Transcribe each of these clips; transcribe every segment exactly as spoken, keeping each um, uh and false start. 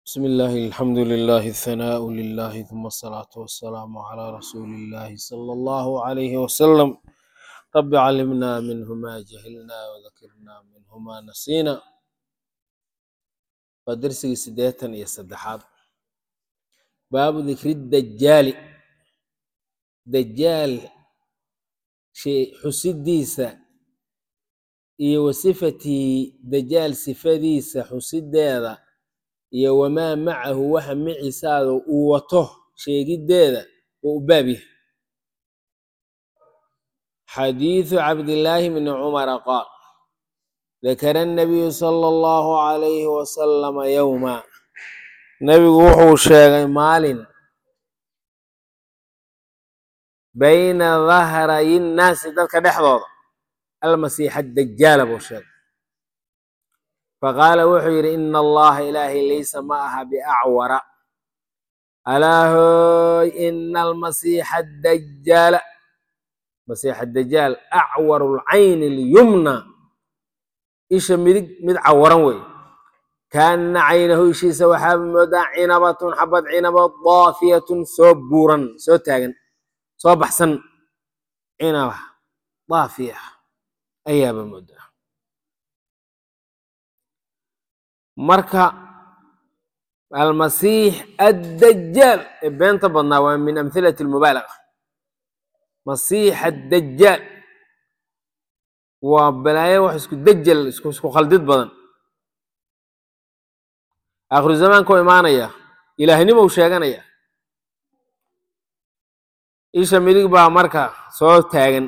بسم الله الحمد لله الثناء لله ثم الصلاة والسلام على رسول الله صلى الله عليه وسلم. رب علمنا منه ما جهلنا وذكرنا منه ما نسينا. ودرسي سديتا يا سدحات باب ذكر الدجال. دجال شيء حسديسا iyo wasifatii dajaal sifadiisa xusideeda iyo wamaa macahu waxa micisaada uu wato sheegideeda uu u baab yahay. xadiiثu cabdillaahi bni cumara qaal dakara الnabiyu sala allahu calayhi wasalama yowma, nebigu wuxuu sheegay maalin bayna dahrayi nnaasi dadka dhexdooda almasiixa dajaala buu sheegay. faqaala wuxuu yidhi ina allaha ilaahay laysa ma aha biacwara alaahoy ina almasiixa dajaala masiixa dajaal acwaru lcayni lyumna, isha midig mid cawaran wey. kaana caynahu ishiisa waxaa moodaa cinabatun xabad cinaba daafiyatun soo buuran soo taagan soo baxsan, cinaba daafiya ayaaba moodaa. marka almasiix addajaal ee beenta badnaa waa min amhilati lmubaalaga. masiixa dajaal waa balaayo wax isku dajal isku khaldid badan. aakhiru zamaanka u imaanaya, ilaahnimo u sheeganaya, isha midig baa marka soo taagan.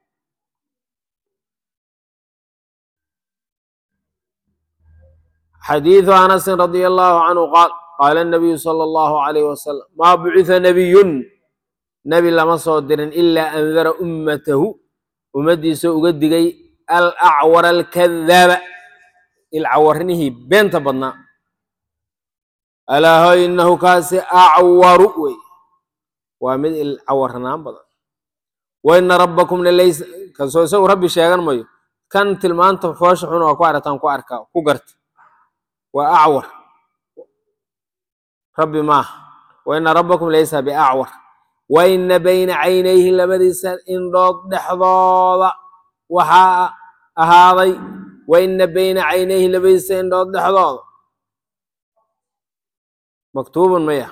xadiiثu anasin radia allahu canhu qaal qaala الnabiyu salى allahu alayh wasalam maa bucitha nabiyun, nebi lama soo dirin ilaa andara ummatahu ummaddiisa uga digay alacwara alkadaaba ilcawarnihii beenta badnaa. alaaho inahu kaasi acwaru wey, waa mid ilcawarnaan badan. waina rabbakumna laysa kasoo isagu rabbi sheegan mayo, kan tilmaanta foosha xun waa ku aragtaan ku arkaa ku garta waa acwar, rabbi maaha. waina rabbakum laysa biacwar waina bayna caynayhi labadiisa indhood dhexdooda waxaa ahaaday waina bayna caynayhi labadiisa indhood dhexdooda maktuubun maya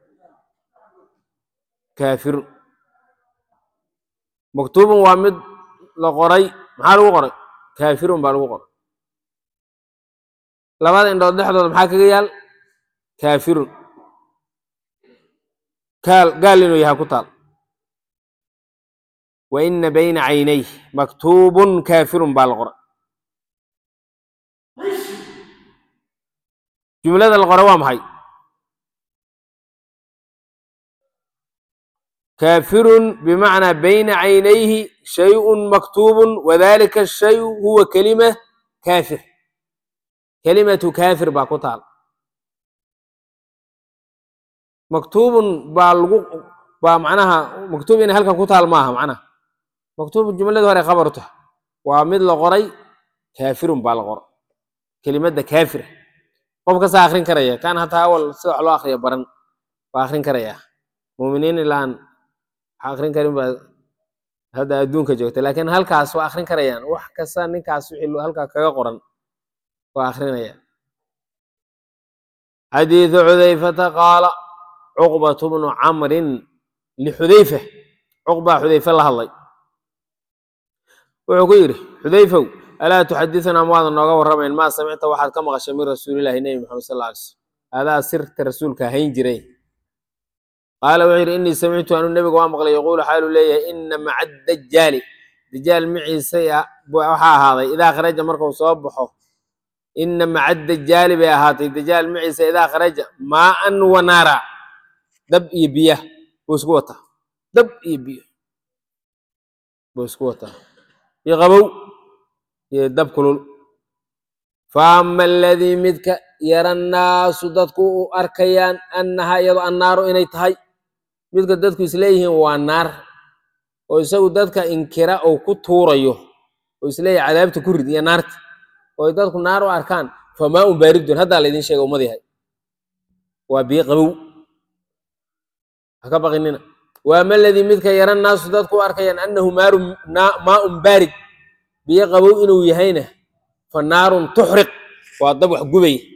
kaafirun. maktuubun waa mid la qoray, maxaa lagu qoray? kaafirun baa lagu qoray. labada indhood dhexdooda maxaa kaga yaal? kaafirun. kaal gaal inuu yahay ku taal. waina bayna caynayh maktuubun kaafirun baa la qoray. jumlada la qora waa maxay? kaafirun bimacnaa bayna caynayhi shayun maktuubun wadalika shayu huwa kelima kaafir. kelimatu kaafir baa ku taal. maktuubun baa lagu baa macnaha maktuub inay halkan ku taal maaha macnaha. maktuubun jumlada hore khabar u tahay, waa mid la qoray. kaafirun baa la qoray kelimadda kaafira. qof kastaa akrin karaya, kan hataa awal sida wax loo akriya baran waa akrin karaya. muuminiin ilaan waxa akrin karin baa hadda adduunka joogta, laakiin halkaas waa akrin karayaan. wax kasta ninkaas wixii halkaa kaga qoran waa akrinaya. xadiiثu xudayfata qaala cuqbatu bnu camrin lixudayfa, cuqbaa xudayfe la hadlay, wuxuu ku yidhi xudayfow alaa tuxadithnaa maadan nooga warramayn maa samicta waxaad ka maqashay min rasuulillahi nebi maxamed sal lla alay slm, adaa sirta rasuulka hayn jiray. qaala wuxuu yidhi innii samictu anuu nebiga waa maqlay yaquulu xaaluu leeyahay ina maca dajaali dajaal maciisa waxaa ahaaday idaa kharaja markuu soo baxo. ina maca dajaali bay ahaatay dajaal maciisa idaa kharaja maaan wa naara, dab iyo biyah buu isku wataa. dab iyo biyo buu isku wataa, iyo qabow iyo dab kulul. faama aladii midka yara nnaasu dadku u arkayaan annahaa iyado annaaru inay tahay, midka dadku isleeyihiin waa naar oo isagu dadka inkira oo ku tuurayo oo isleeyahay cadaabta ku rid iyo naarta, oo dadku naar u arkaan famaa un baaridun haddaa laydin sheega ummad yahay. وبي قبو هكذا بغنينا وما الذي مثل يرى الناس تدكوا أركيا أنه مار ماء بارد بي قبو إنه يهينه فالنار تحرق والضبح قبي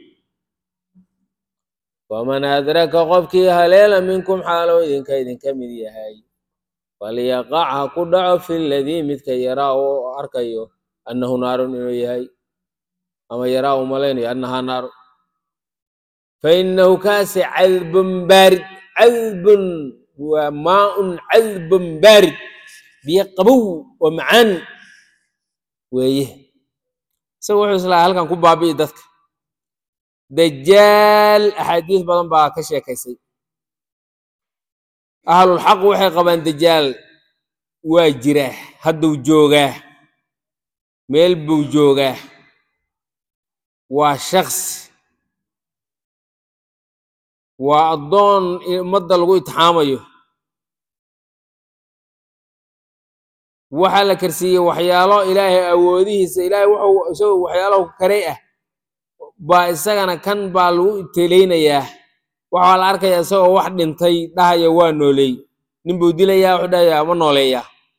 ومن أدرك قفكي هليلا منكم حالو إذن كيدن كمدي هاي فليقعها كدع في الذي مثل يراه أركيو أنه نار إنه يهي أما يراه ملين أنها نار فإنه كاس عذب بارد عذب وماء عذب بارد بيقبو ومعان ويه سوى حسلا هل كان كوبا بي دتك دجال أحاديث بدن با كشيكيسي أهل الحق وحي قبان دجال واجره هدو جوغه ميل بو جوغه وشخص وأضون مدى لغو يتحاميو وحال كرسي وحيالو إلهي أوديه إلهي وحو سو وحيالو كريئة با إساقنا كان بالو تلينيا وحال أركيا سو واحد انتي دهيا وانولي نمبو ديليا وحدايا ونوليا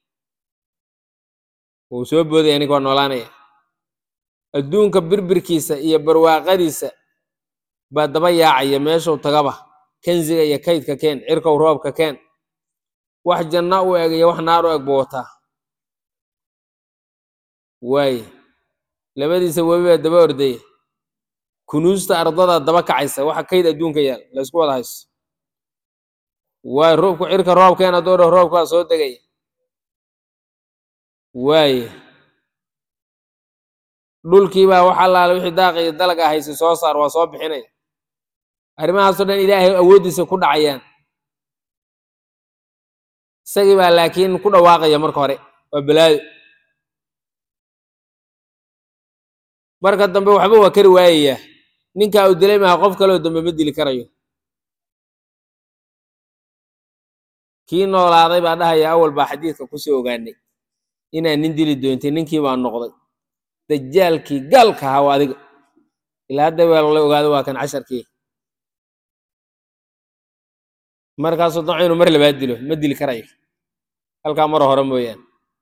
وسو بودي يعني كون نولانيا الدون كبير بركيسة إيا برواقديسة با دبا ياعيا ميشو تغبا كنزيغا يا كيدكا كين عركا وروبكا كين واحد جنة ويا واحد نار ويا بوتا واي labadiisa webiga daba orday kunuusta ardada daba kacaysa waxa kayd adduunka yaal la isku wada hayso way roobku cirka roobkeena dooro roobka soo dagay way dhulkii baa waxa la wixii daaqay dalaga hayso soo saar waa soo bixinay arimahaas oo dhan ilaahay awoodiisa ku dhacayaan isagii baa laakiin ku dhawaaqaya marka hore waa balaayo marka dambe waxba waa kari waayaya ninka uu dilay ma qof kale oo dambe ma dili karayo kii noolaaday baa dhahaya awal baa xadiidka ku soo ogaanay inaan nin dili doontay ninkii baa noqday dajaalkii galka ahaa adiga ilaa hadda waa la ogaado waa kan casharkii markaasoo dhan inuu mar labaad dilo ma dili karayo halkaa mar hore mooyaan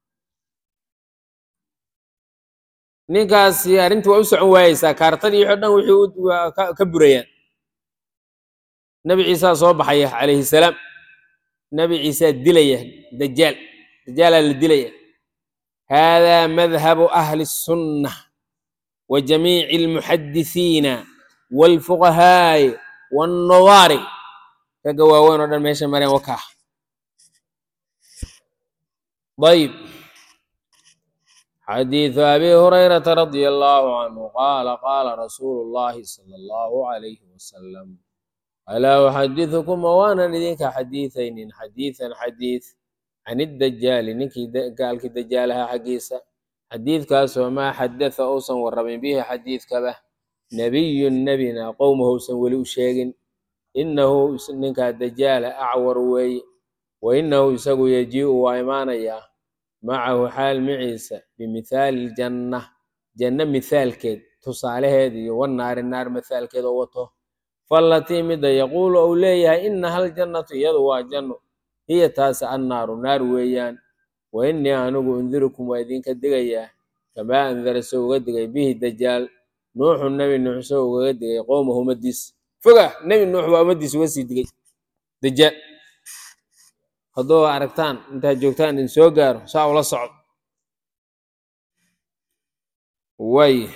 ninkaas arrintu waa u socon waayeysaa kaartadii wixii dhan wixii ka burayaan nabi ciisa soo baxaya calayhi salaam nabi ciisa dilaya dajaal dajaal la dilaya hada madhhabu ahli sunnah wa jamiic almuhaddithiina walfuqahaa والنظاري kaga waaweyn oo dhan meesha mareen wakaa طيب حديث أبي هريرة رضي الله عنه قال قال رسول الله صلى الله عليه وسلم ألا أحدثكم وأنا لديك حديثين حديثا حديث عن الدجال نكي قال كدجالها حقيسة حديث كاس وما حدث أوسا ورمي به حديث كبه نبي نبينا قومه سنولي شيء إنه نك الدجال أعور وي وإنه يسقو يجيء وإيمانيا معه حال معيسى بمثال الجنة جنة مثال كد تصالح هذه والنار النار مثال كد وطه فالتي مدى يقول أوليها إنها الجنة يضوى جنة هي تاسع النار نار ويان وإني أنو أنذركم وإذن كدقيا كما أنذر سوء قدقي به الدجال نوح النبي نوح سوء قدقي قومه مدس فقه نبي نوح ومدس وسي دقي دجال هذو عرفتان انت جوكتان ان سو غار سا ولا صعد وي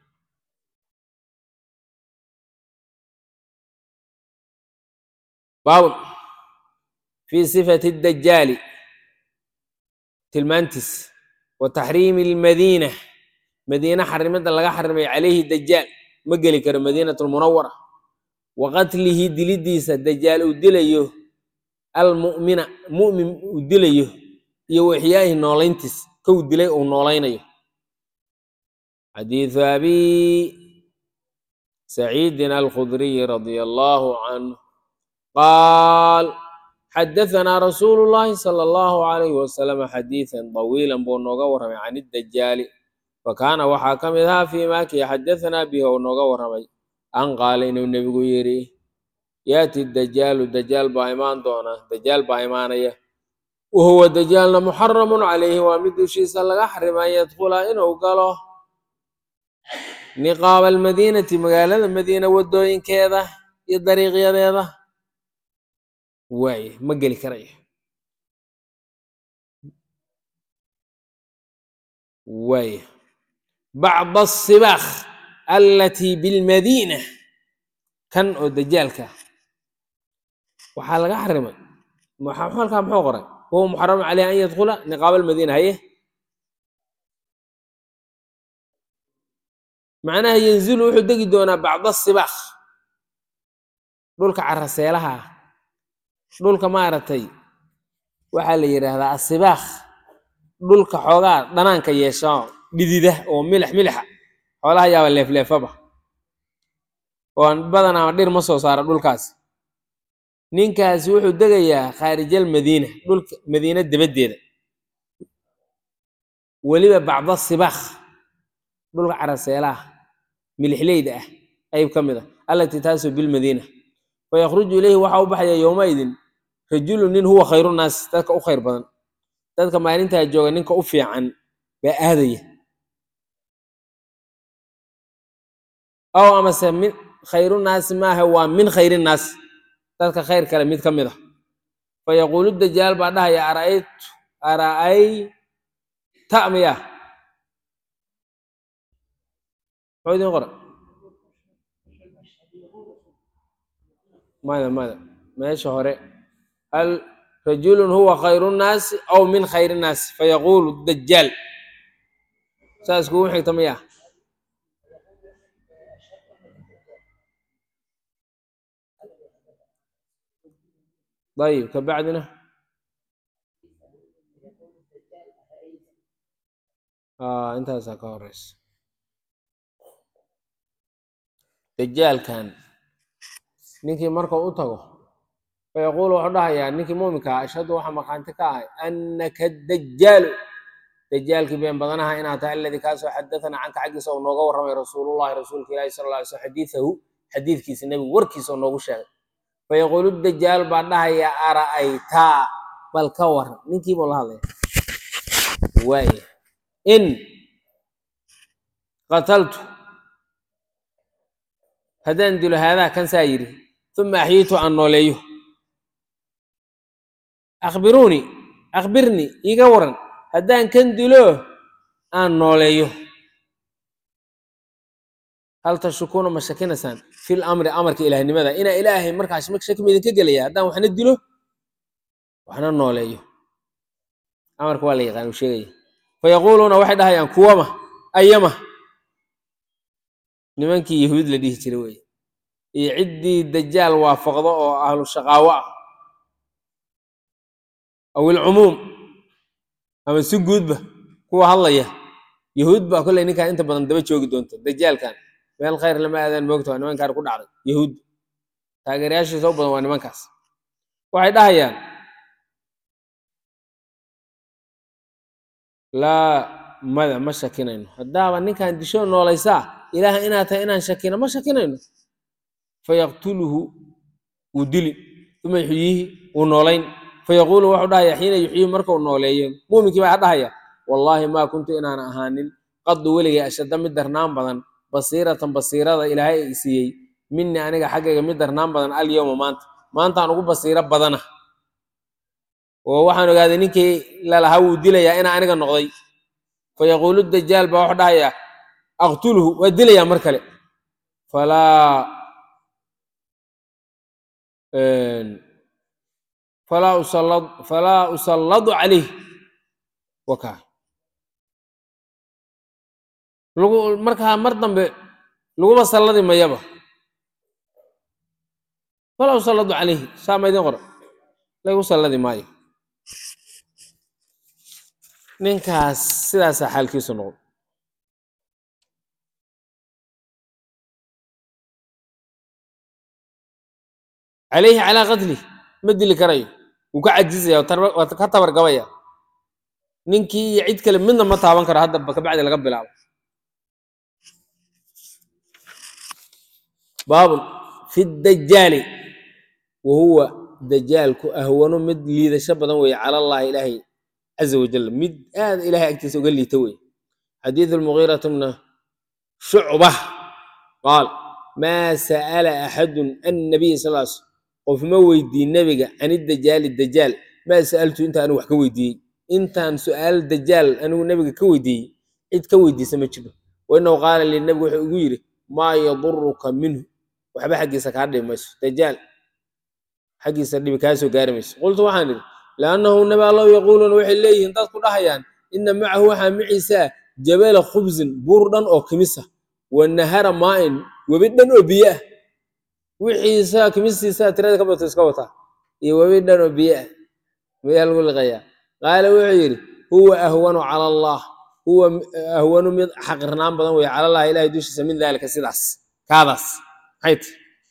باب في صفة الدجال تلمانتس وتحريم المدينة مدينة حرمت لغا حرمي عليه الدجال مقلي كر مدينة المنورة وقتله دليديس الدجال ودليه المؤمن مؤمن ودليه يوحياه نولينتس كو دلي او نولينيو حديث أبي سعيد الخدري رضي الله عنه قال حدثنا رسول الله صلى الله عليه وسلم حديثا طويلا بونوغا ورمي عن الدجال فكان وحاكمها فيما كي حدثنا به ونوغا ورمي أن قال إنه النبي يري yaati dajaalu dajaal baa imaan doona dajaal baa imaanaya wahuwa dajaalna muxaramun calayhi waa mid dushiisa laga xarima an yadkhula inuu galo niqaaba almadiinati magaalada madiina wadooyinkeeda iyo dariiqyadeeda waaye ma geli karayo waaye bacda asibaakh allatii bilmadiina kan oo dajaalka waxaa laga xarimay halkaa muxuu qoray wahuwa muxaramun calayhi an yadkhula niqaaba almadiina haye macnaha yanzilu wuxuu degi doonaa bacda asibaakh dhulka caraseelaha dhulka maaragtay waxaa la yidhaahdaa asibaakh dhulka xoogaa dhanaanka yeesha dhidida oo milix milixa xoolaha yaaba leefleefaba oo aan badanaa dhir ma soo saara dhulkaasi ninkaasi wuxuu degayaa khaarijal madiina dhulka madiina dibaddeeda weliba bacda asibaakh dhulka caraseelaha milixleyda ah qayb ka mid a allatii taasoo bilmadiina fayakhruju ilayhi waxaa u baxaya yowmaidin rajulu nin huwa khayrunaas dadka u khayr badan dadka maalintaa jooga ninka u fiican baa aadaya aw amase min khayrunaasi maaha waa min khayrinnaas dadka khayr kale mid ka mid a fayaquulu dajaal baa dhahaya ara'aytu ara'ayta miya muxuu idin qora mada mada meesha hore hal rajulun huwa khayru nnaasi aw min khayri nnaasi fayaquulu dajaal saas kugu xigta miya ayib kabacdina intaasaa ka horeysa dajaalkan ninkii marka u tago fayaquulu wuxuu dhahayaa ninkii muuminka ah ashhadu waxaa maqaanti ka ahay annaka dajaalu dajaalkii been badanaha inaad tahay alladii kaasoo xadathana canka xaggiisa oo nooga warramay rasuulullahi rasuulka ilaahi sala alla alay slam xadiidahu xadiidkiisa nebigu warkiisa oo noogu sheegay fayaquulu dajaal baa dhahaya ara'aytaa bal ka waran ninkii buu la hadlaya waaya in qataltu haddaan dilo haadaa kan saa yidhi uma axyiitu aan nooleeyo akhbiruuni akhbirnii iiga waran haddaan kan dilo aan nooleeyo hal tashukuuna ma shakinaysaan fil amri amarka ilaahnimada inaa ilaahay markaas ma shaki ma idinka gelaya haddaan waxna dilo waxna nooleeyo amarka waa la yaqaan uu sheegaya fayaquuluuna waxay dhahayaan kuwama ayama nimankii yahuud la dhihi jiray weye iyo ciddii dajaal waafaqdo oo ahlu shaqaawo ah aw ilcumuum ama si guudba kuwa hadlaya yahuud baa kolley ninkaan inta badan daba joogi doonta dajaalkan meel khayr lama aadaan moogta waa nimankaan ku dhacday yahuud taageerayaashiisa u badan waa nimankaas waxay dhahayaan laa mada ma shakinayno haddaaba ninkaan disho noolaysaa ilaaha inaad tahay inaan shakino ma shakinayno fayaqtuluhu wuu dili uma yuxyiihi wuu noolayn fayaquulu wuxuu dhahaya xiina yuxyiihi markuu nooleeyo muuminkii baa dhahaya wallaahi maa kuntu inaan ahaanin qadu weligay ashadda mid darnaan badan basiiratan basiirada ilaahay i siiyey minii aniga xaggayga mid darnaan badan alyowma maanta maantaan ugu basiiro badana oo waxaan ogaaday ninkii lalahaa wuu dilayaa inaa aniga noqday fayaquulu dajaal baa wuxuu dhahaya aqtuluhu waa dilayaa mar kale falaa falaa usallad falaa usalladu calayh wakaa lagu markaa mar dambe laguma salladi mayaba falaa usalladu calayhi saa ma idin qora lagu salladi maayo ninkaas sidaasaa xaalkiisu noqdo calayhi calaa qatlih ma dili karayo wuu ka cajizaya waa ka tabargabaya ninkii iyo cid kale midna ma taaban karo hadda kabacdi laga bilaabo baabun fi dajaali وهو دجالك أهون مد لي شبدا وي على الله إلهي عز وجل مد آن إلهي أكتس وقال لي توي حديث المغيرة من شعبة قال ما سأل أحد النبي صلى الله عليه وسلم وفي مويدي النبي عن الدجال الدجال ما سألت أنت أنا وحكويدي أنت عن سؤال الدجال أنا والنبي كويدي إد كويدي سمجبه وإنه قال للنبي وحكويري ما يضرك منه وحبا حقي سكار مس دجال حقي سردي بكاسو قارمس قلت وحاني لأنه النبي الله يقولون وحي إليه انتظر كل إن معه وحا معيسى جبال خبز بوردا أو كمسة والنهار ماء وبدن وبيئة وحيسا كمسة سا ترى كبر تسكوتها وبدن وبيئة ويقول غيا قال وعيري هو أهون على الله هو أهون من حق رنام بدن وعلى الله إله يدوش من ذلك سداس كادس حيت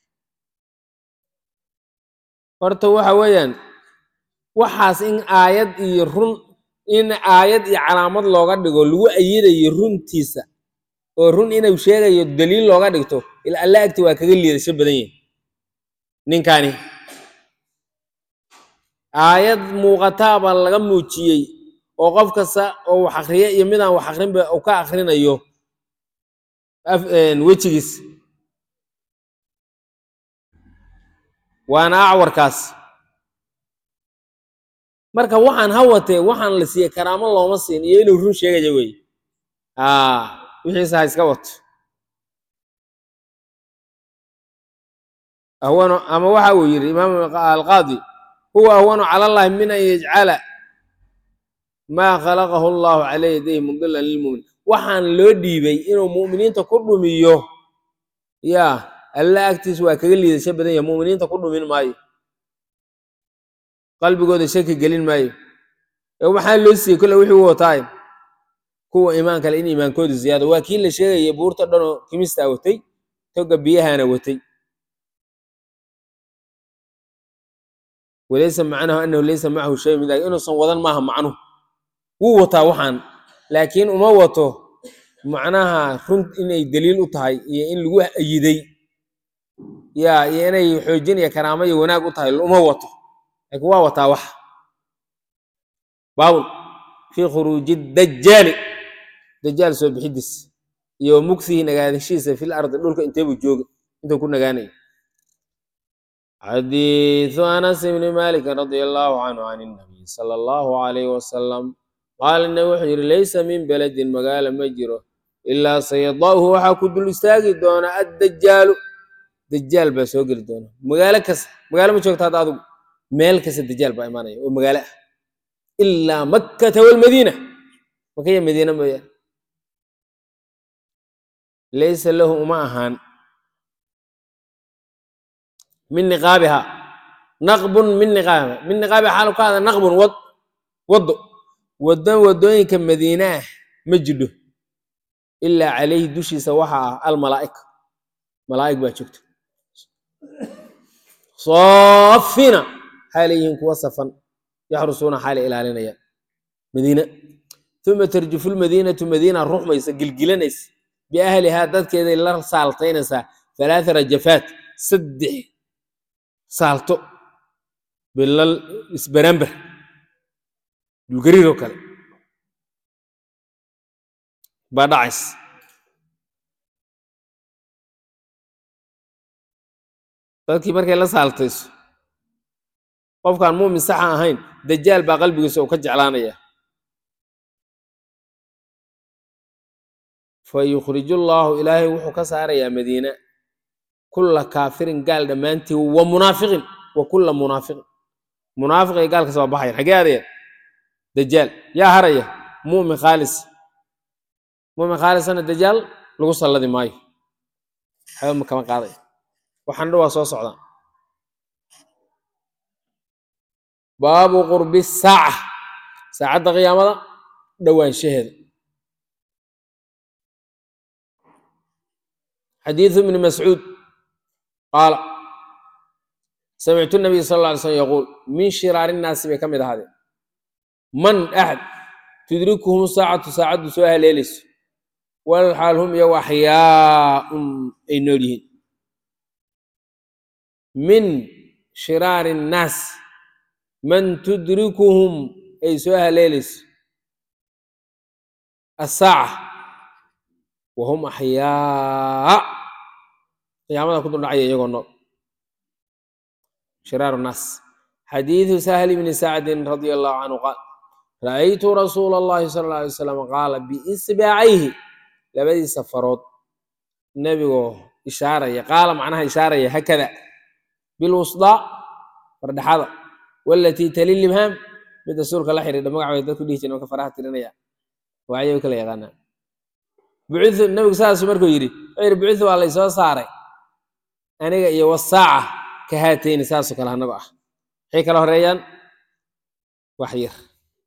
horta waxa weeyaan waxaas in aayad iyo run in aayad iyo calaamad looga dhigo lagu ayidayo runtiisa oo run inuu sheegayo daliil looga dhigto ila Allah agti waa kaga liidasho badan yahay ninkani aayad muuqata baa laga muujiyay oo qof kasta oo wax akhriya iyo mid aan wax akhrinba oo ka akhrinayo wejigiis وانا اعوركاس marka waxaan hawatay waxaan la siiyay karaamo looma siin iyo inuu run sheegayo way ah wixii sax iska wato awano ama waxa uu yiri imaam al-qadi huwa awano ala allah min an yaj'ala ma khalaqahu allah alayhi yadihi mudillan lil mu'min waxaan loo dhiibay inuu mu'miniinta ku dhumiyo ya الله أكتس وكذل إذا شبه يا مؤمنين تقولوا من ماي قلبي قد شك قليل ماي يوم حال لسه كل وحي هو طايم هو إيمان كلا إيمان كود زيادة وكيل شيء يبور تدرنا كمستا وتي توقع بيها أنا وتي وليس معناه أنه ليس معه شيء من ذلك إنه صوّدان معه معنه هو طاوحان لكن أموته معناها رنت إنه دليل أطهي إن لقوه أيدي يا يعني حجين يا كرامي وناق وطاي الأموته أقوى وطاوح باول في خروج الدجال دجال سو بحدث يوم مكثي نقاد الشيء في الأرض نقولك أنت بتجوج أنت كنا جاني حديث أنس بن مالك رضي الله عنه عن النبي صلى الله عليه وسلم قال النبي ليس من بلد مقال مجره إلا سيضاه وحكد الاستاجد دون الدجال دجال بس وقل دونه مقالة كس مقالة ما شوكت هذا هذا مال كس الدجال بأمانة ومقالة إلا مكة والمدينة مكة المدينة بيا ليس له معهن من نقابها نقب من نقابها من نقابها حاله هذا نقب وض وض ودن ودوين كمدينة مجده إلا عليه دشي سواها الملائكة ملائكة باشكت صافنا حاليهم وصفا يحرسون حال إلى علينا مدينة ثم ترجف المدينة مدينة الروح ما يسجل جلنس بأهلها ذات كذا الله سالتين سا ثلاث رجفات سد سالتو بالله اسبرامبر الجريرو كله بدعس dadkii markay la saaltayso qofkan muumin sax ahayn dajaal baa qalbigiisa uu ka jeclaanaya fa yukhrijullahu ilaahi wuxuu ka saarayaa madiina kulla kaafirin gaal dhamaantii wa munaafiqin wa kulla munaafiqin munaafiqay gaalka soo baxay xageedaya dajaal yaa haraya muumin khaalis muumin khaalis ana dajaal lagu salladi maayo xayo ma kama qaaday waxaan dhawaa soo socdaan baabu qurbi saaca saacadda qiyaamada dhawaanshaheeda xadiiث ibn mascuud qaala samictu الnabiy sal اله عليه وسلم yaquul min shiraari الnaasi bay ka mid ahaadeen man axad tudrikuhum saacatu saacaddu soo haleelayso walxaal hum iyagu axyaaun ay nool yihiin من shiraari الnaas man tudrikuhum ay soo haleelayso asaaca wahum axyaa qiyaamada ku dul dhacaya iyagoo nool shiraaru الnaas xadiidu sahl bni sacdin radia allahu canhu qaal ra'aytu rasuula اllahi sala اlه alay wasalam qaala biisbaacayhi labadiisa farood nebigoo ishaaraya qaala macnaha ishaaraya hakada bilwusdaa fardhaxada walatii tali libhaam midda suurka la xidhiidha magac bay dadku dhihi jireen marka faraha tirinaya waayay u kala yaqaanaa buciu nebigu saasuu markuu yidhi wuxuu yidhi buciu waa laysoo saaray aniga iyo wasaaca ka haateyni saasoo kale annago ah maxay kala horeeyaan wax yar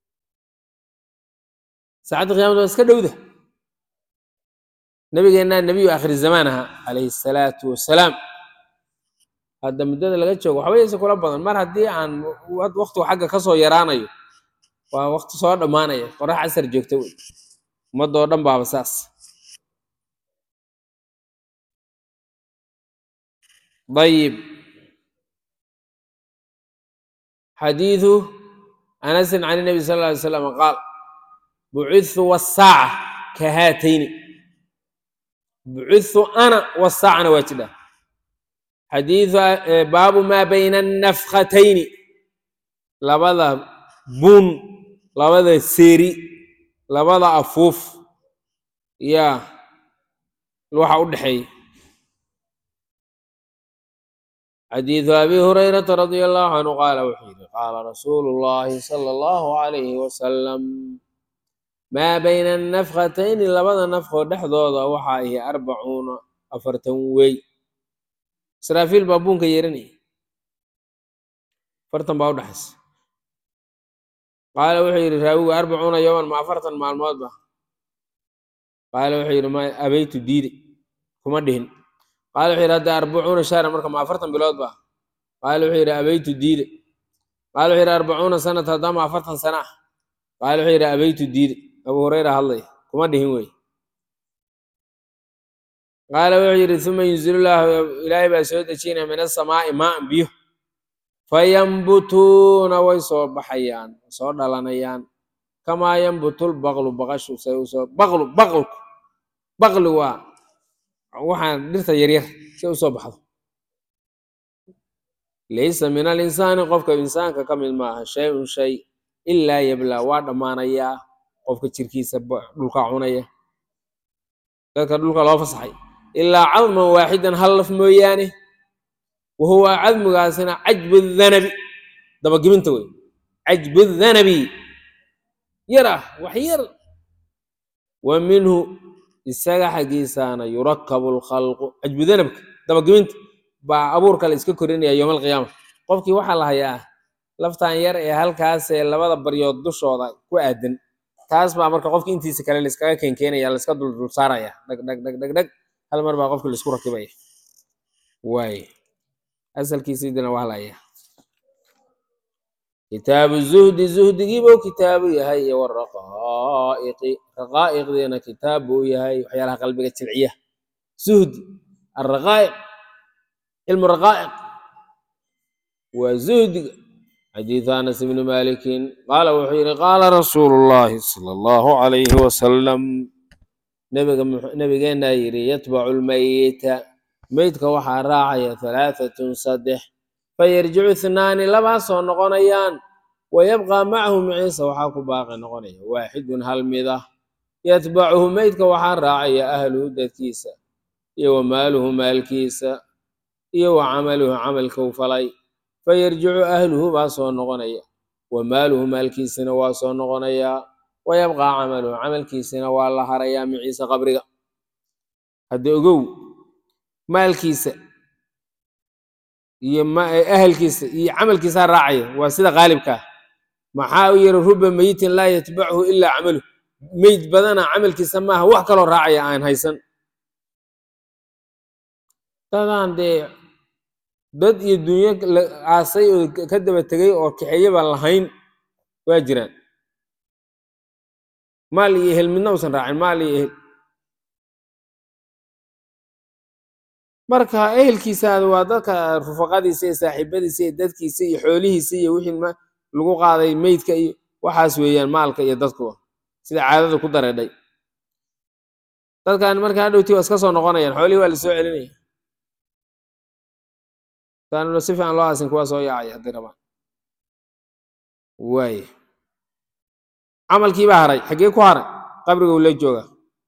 saacadda qiyamada waa iska dhowda nabigeennaa nebiyu akhiri zamaan ahaa calayhi asalaatu wassalaam hadda muddada laga joogo waxba yayse kula badan mar haddii aan waktigu xagga ka soo yaraanayo waa wakti soo dhammaanaya qorax casar joogta wey ummadoo dhan baaba saas ayib xadiidu anasin can nabi sal lla alay slam qaal bucitu wasaaca ka haatayni bucitu ana wasaacana waa jidha xadiidu baabu maa bayna annafkatayni labada buun labada seeri labada afuuf yaa waxa u dhexeeya xadiidu abi hurayrata radia allahu canhu qaala wuxuu yidhi qaala rasuulu llahi sala allahu alayhi wasalam maa bayna annafkatayni labada nafkoo dhexdooda waxaa ihi arbacuuna afartan wey israafiil baa buunka yeeranaya afartan baa u dhexaysa qaala wuxuu yidhi raawigu arbacuuna yowman ma afartan maalmood ba qaala wuxuu yidhi ma abaytu diide kuma dhihin qaala wuxuu yidhi hadda arbacuuna shahran marka ma afartan bilood ba qaala wuxuu yidhi abaytu diide qaala wuxuu yidhi arbacuuna sanata haddaa ma afartan sana ah qaala wuxuu yidhi abaytu diide abu hurayra hadlay kuma dhihin wey qaala wuxuu yidhi uma yunzilu llaahu ilaahay baa soo dejinaya min asamaa'i maaan biyo fayambutuuna way soo baxayaan soo dhalanayaan kamaa yambutulbaqlu baqashu say usoo baqlu baqlku baqli waa waxaan dhirta yaryar say usoo baxdo laysa min alinsaani qofka insaanka ka mid maaha shay-un shay ilaa yablaa waa dhammaanayaa qofka jirkiisa dhulka cunaya dadka dhulka loo fasaxay ilaa cadman waaxidan hal laf mooyaane wahuwa cadmigaasina cajbu dhanabi dabageminta wey cajbu dhanabi yar ah wax yar wa minhu isaga xaggiisaana yurakabu lkhalqu cajbu dhanabka dabageminta baa abuurka la iska korinaya yowma alqiyaama qofkii waxaa la hayaa laftan yar ee halkaasee labada baryood dushooda ku aadan taas baa marka qofki intiisa kale laiskaga keenkeenaya laiska duldul saaraya dhag dhag dhag dhag dhag hal mar baa qofki laisku rakibaya waay asalkiisiidina waa halaya kitaabu zuhdi zuhdigiibuu kitaabu yahay iyo waraqaa'iqi raqaa'iqdiina kitaab buu yahay waxyaalaha qalbiga jilciya zuhdi araqaa'iq cilmu raqaa'iq waa zuhdiga xadiidu anas ibni malikin qaala wuxuu yidhi qaala rasuulu llahi sala allahu alayhi wasalam nabigeenaa yidhi yatbacu lmayita meydka waxaa raacaya halaaatun saddex fayarjicu ithnaani labaa soo noqonayaan wayabqaa macahu maciisa waxaa ku baaqi noqonaya waaxidun hal mid ah yatbacuhu meydka waxaa raacaya ahluhu dadkiisa iyo wa maaluhu maalkiisa iyo wa camaluhu camalkau falay fayarjicu ahluhu baa soo noqonaya wa maaluhu maalkiisina waa soo noqonayaa wayabqaa camaluhu camalkiisina waa la harayaa maciisa qabriga hadda ogow maalkiisa iyo ahalkiisa iyo camalkiisaa raacaya waa sida qaalibkaa maxaa u yiri ruba meyitin laa yatbachu ilaa camaluhu meyd badana camalkiisa maaha wax kaloo raacaya aan haysan dadaan dee dad iyo dunyo aasay oo ka daba tegay oo kaxeeye baan lahayn waa jiraan maal iyo ehel midna usan raacin maal iyo ehel marka ehelkiisaada waa dadka rufaqadiisa iyo saaxiibadiisa iyo dadkiisa iyo xoolihiisa iyo wixii lagu qaaday meydka iyo waxaas weeyaan maalka iyo dadku sida caadada ku dareedhay dadkan marka hadhowtii waa iska soo noqonayaan xoolihii waa la soo celinaya kaanuna si fiican loo aasin kuwa soo yaacaya haddii rabaan waaye camalkii baa haray xaggee ku haray qabriga uu la jooga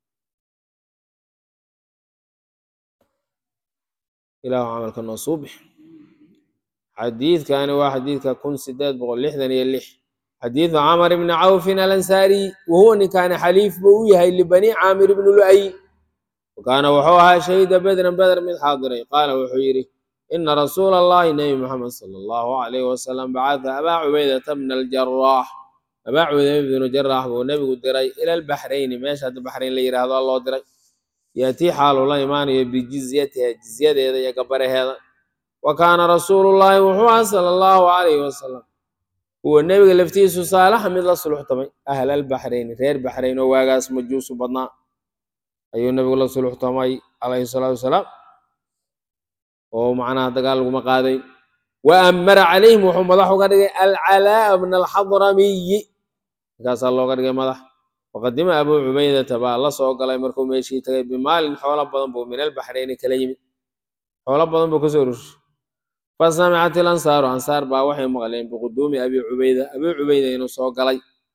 ilaahu camalka noo suubix xadiidkani waa xadiidka kun sideed boqol lixdan iyo lix xadiidu camar bni cawfin alansaariy wahuwa ninkaani xaliif buu u yahay libani caamir bni lu'ay wakaana wuxuu ahaa shahida bedran beder mid xaadiray qaala wuxuu yidhi ina rasuula allahi nebi muxamed sala allahu alayhi wasalam bacada abaa cubaydata bna aljaraax abaa cubayda bnu jaraax buu nebigu diray ila albaxrayni meesha hadda baxrayn la yidhaahdo loo diray yaatii xaaluu la imaanayo bijizyatiha jizyadeeda iyo gabaraheeda wa kaana rasuulullaahi wuxuu aha sala allahu alayhi wasalam huwa nebiga laftiisu saalaxa mid la suluxtamay ahla albaxrayni reer baxrayn oo waagaas majuusu badnaa ayuu nebigu la suluxtamay calayhi salaatu wasalaam oo macnaha dagaal laguma qaadayn wa amara calayhim wuxuu madax uga dhigay alcalaa'a bna alxadramiyi markaasaa looga dhigay madax waqadima abuu cubaydata baa la soo galay markuu meeshii tagay bimaalin xoolo badan buu min albaxrayni kala yimid xoolo badan buu kasoo rushay fasamicat ilansaaru ansaar baa waxay maqleen biquduumi abii cubayda abii cubayda inuu soo galay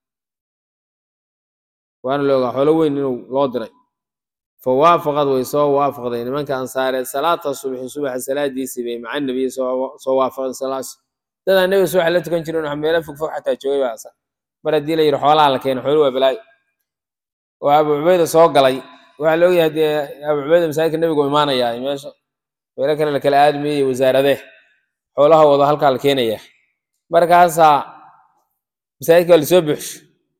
waana loogaa xoolo weyn inuu loo diray fawaafaqad way soo waafaqday nimanka ansaareed salaata subxi subaxa salaadiisii bay maca nebiyi soo waafaqeen salaas dadaa nebiga subaxa la tukan jirin wax meelo fogfog xataa joogay baa mar haddii la yidhi xoolaha la keeno xoolo waa balaayo oo abuu cubayda soo galay waxaa la ogyahay dee abuu cubayda masaajidka nebigu imaanayaa meesha meelo kale la kala aadmayey wasaaradee xoolaha wada halkaa la keenaya markaasaa masaajidka waa lasoo buuxsho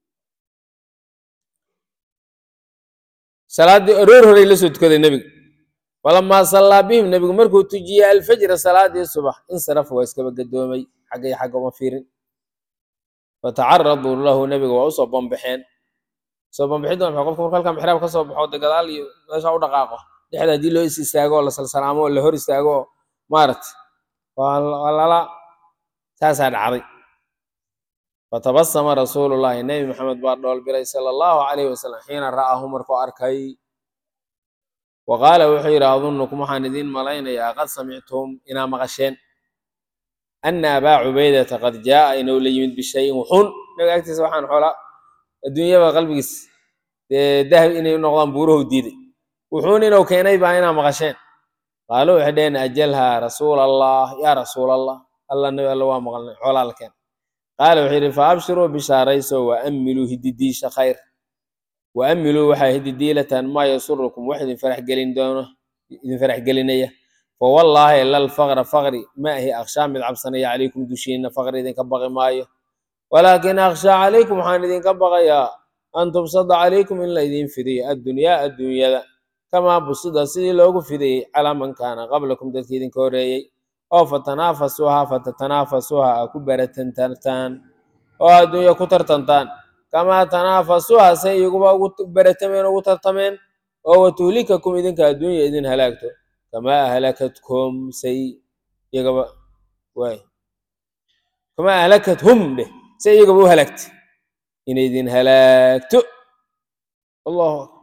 salaaddii aroor horay la soo tukaday nebiga walamaa sallaa bihim nebigu markuu tujiyey alfajra salaadii subax insarafa waa iskaba gadoomay xagga iyo xagga uma fiirin fatacaraduu lahu nebiga waa usoo bambaxeen soo bambixidda maxaa qofka marka halkaa mixraab ka soo baxo de gadaal iyo meesha u dhaqaaqo dhexda haddii loo is istaago oo la salsalaamo oo la hor istaago oo maaragta waa lala saasaa dhacday fatabasama rasuulullaahi nebi maxamed baa dhoolbiray sala allahu calayhi wasalam xiina ra'aahu markuu arkay wa qaala wuxuu yidhi adunnukum waxaan idiin malaynayaa qad samictum inaa maqasheen ana abaa cubaydata qad jaa'a inuu la yimid bishayin wuxun nabiga agtiisa waxaan xoolaa adduunyaba qalbigiis dee dahab inay noqdaan buurahu diiday wuxuun inuu keenay baa inaa maqasheen qaalu waxay dheheen ajalhaa rasuul allah yaa rasuul allah alla nabi alla waa maqalnay xoolaa la keen qaala wuxuu yidhi fa abshiruu bishaarayso wa ammiluu hididiisha khayr wa ammiluu waxaa hididiilatan maa yasurukum wax idin farax gelin doono idin farax gelinaya fa wallaahi ila alfaqra faqri ma ahi akhshaa mid cabsanaya calaykum dushiina faqri idinka baqi maayo walaakin akhshaa calaykum waxaan idinka baqayaa an tubsada calaykum in la idiin fidiyo addunyaa adduunyada kamaa busida sidii loogu fidayey calaa man kaana qablakum dadkii idinka horeeyey oo fatanaafasuuha fatatanaafasuuha a ku baratantartaan oo adduunya ku tartantaan kamaa tanaafasuuha say iguba ugu baratameen ugu tartameen oo watuhlikakum idinka adduunya idin halaagto kamaa ahlakatkum say iyagaba waay kamaa ahlakathum dheh say iyagaba u halaagtay inay idin halaagto allahu akbar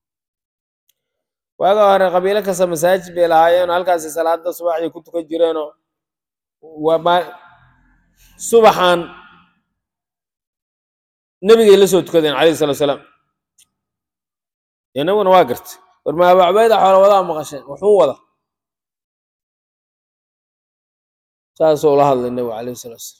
waaga hore qabiilo kasta masaajid bay lahaayeenoo halkaasi salaada subaxday ku tukan jireenoo subaxan nebigay la soo tukadeen calayhi salatu wasalaam dee nabiguna waa gartay war ma abaa cubayda xoola wadaa maqasheen wuxuu wada saasuu la hadlay nebigu calayhi salatu wasalaam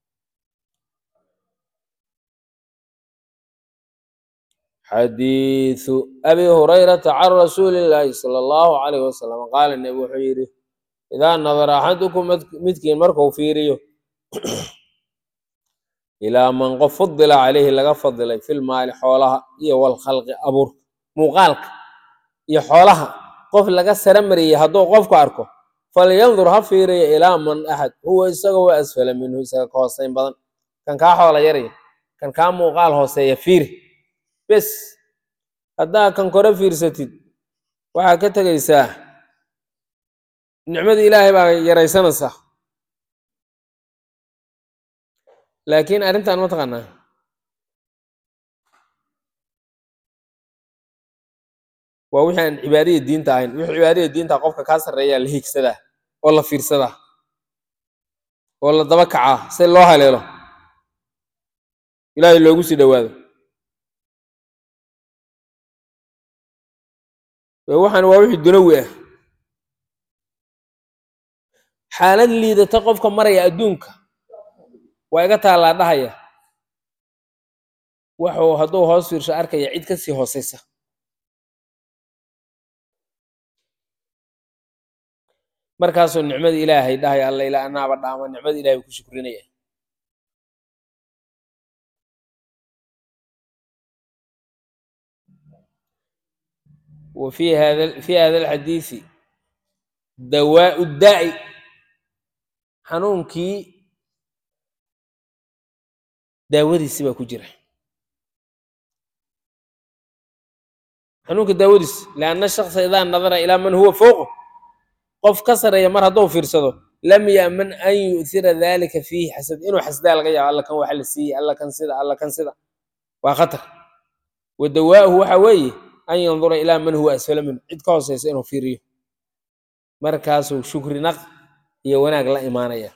xadiiثu abi hurayrata can rasuuli illaahi sala allahu calayh wasalam qaala nebi wuxuu yidhi idaa nadara axadukum midkiin markuu fiiriyo ilaa man qof fudila calayhi laga fadilay filmaali xoolaha iyo walkhalqi abuurka muuqaalka iyo xoolaha qof laga sara mariyey hadduu qofku arko falyandur ha fiiriyo ilaa man axad huwa isaga wa asfala minhu isaga ka hooseyn badan kan kaa xoola yaraya kan kaa muuqaal hooseeya fiiri bes haddaa kan kore fiirsatid waxaa ka tegaysaa nicmada ilaahay baa yaraysanaysaa laakiin arrintan ma taqaanaa waa wixii aan cibaadada diinta ahayn wixii cibaadada diinta qofka kaa sarreeyaa la hiigsadaa oo la fiirsadaa oo la daba kacaa si loo haleelo ilaahay loogu sii dhowaado waxaan waa wixii dunawi ah xaalad liidata qofka maraya adduunka waa iga taallaa dhahaya waxuu hadduu hoos fiirsho arkaya cid ka sii hoosaysa markaasuu nicmada ilaahay dhahaya alla ilaa anaaba dhaama nicmada ilaahay ku shukrinaya وفي هذا في هذا الحديث دواء الداء حنونكي داوديس با كجرا حنونك داوديس لأن الشخص إذا نظر إلى من هو فوقه قف كسر يا مر هدو فيرسدو لم يأمن أن يؤثر ذلك فيه حسد إنه حسد لغيا الله كان وحل سي الله كان سيدا الله كان سيدا وخطر والدواء هو حوي أن ينظر إلى من هو أسفل منه عد كوسيس إنه فيريه مركاسو شكر نق هي وناق لا إيمانية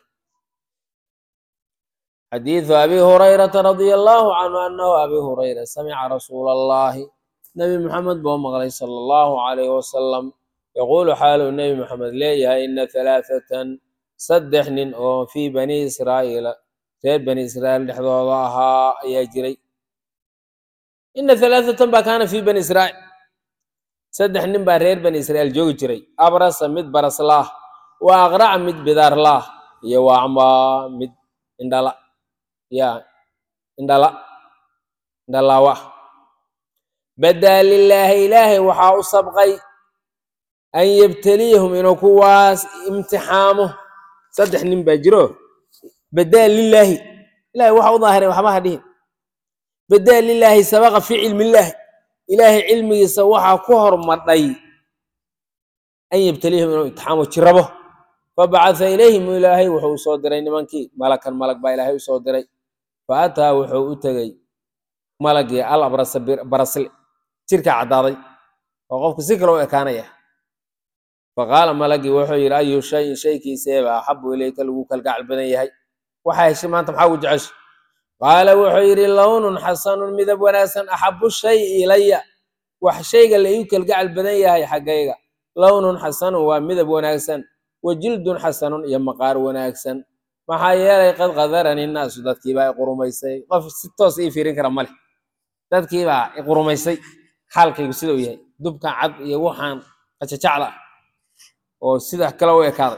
حديث أبي هريرة رضي الله عنه أنه أبي هريرة سمع رسول الله نبي محمد بوم صلى الله عليه وسلم يقول حال النبي محمد ليه إن ثلاثة صدحن في بني إسرائيل غير بني إسرائيل لحظوها يجري إن ثلاثة كان في بني إسرائيل صدح نبا رير بني إسرائيل جو جري أبرص مد برص الله وأغرع مد بدار الله يا وعما مد إندلا يا إندلا إندلا وح بدأ لله إلهي وحاو سبقي أن يبتليهم إنه كواس امتحامه صدح نبا جرو بدأ لله إلهي وحاو ظاهري وحما هدين بدأ لله سبق في علم الله إلهي علمي سوحا كهر مرضي أن يبتليهم إنه يتحاموا تشربه فبعث إليهم إلهي وحو صادرين منكي ملكا ملك با إلهي صادرين فأتى وحو أتغي ملكي الله برس برسل تركة عداري وقفك سكروا إكانية فقال ملكي وحو يرأي شيء شيء كي سيبا أحب إليك الوكال القاع البنية وحي ما أنت محاوج عش قال وحير لون حسن مذب وناسا أحب الشيء إلي وحشيء اللي يوكل قاع البنية هي حقيقة لون حسن ومذب وناسا وجلد حسن يمقار وناسا ما حيالي قد غذرني الناس ذات كيبا يقروا ميسي قف ستوس إيه في رنكر مالي ذات كيبا يقروا ميسي حالك يقصدوا إيه دبك عد يوحان أتشعلا وسيده كلاوية كاضي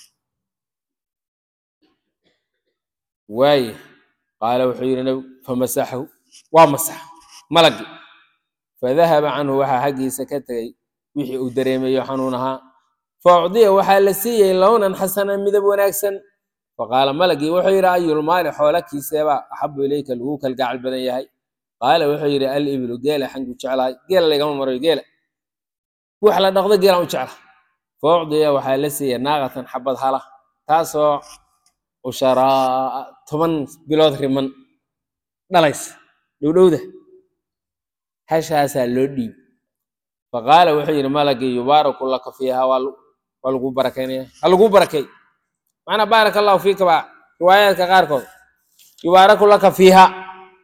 واي قال وحير فمسحه ومسح ملقي فذهب عنه وحا حقي سكتي وحي ودريمي حنونها فأعطيه وحا لسيه لونا حسنا مذب وناكسا فقال ملقي وحير أي المال حولك سيبا أحب إليك الهوك القاع البنية هاي قال وحير الإبل قيل حنقو تشعلها قيل لي قام مرة قيل وحلا نقضي قيل وتشعلها فأعطيه وحا لسيه ناغة حبتها له تاسو وشراء ثمن بلاد رمان دليس دودوده هشاسا لودي فقال وحير ملك يبارك لك فيها والغو بركينيا الغو بركي معنا بارك الله فيك بقى روايات غاركم يبارك لك فيها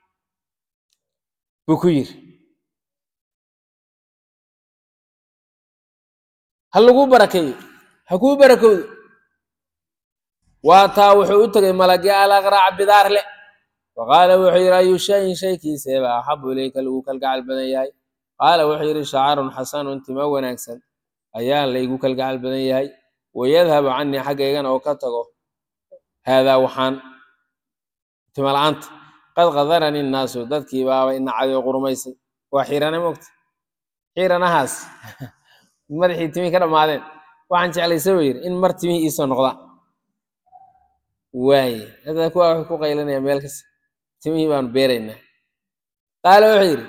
بكير هلغو بركي حكو بركو واتا وحو تغي ملقي على غراع بدار له وقال وحير أي شيء شيء كيسيبا أحب إليك الوك القاع البنية قال وحير شعار حسن انت مون أكسن أيان ليقوك القاع البنية ويذهب عني حقيقا أو كتغو هذا وحان تمال أنت قد غذرني الناس وددكي بابا إن عدي قرميسي وحيرنا موقت حيرنا هاس مرحي تمي كده معدين وحان شعلي سوير إن مرتمي إيسو نقضا واي هذا كوا كوا قيلنا يا مالكس تمي بان بيرنا قال وحير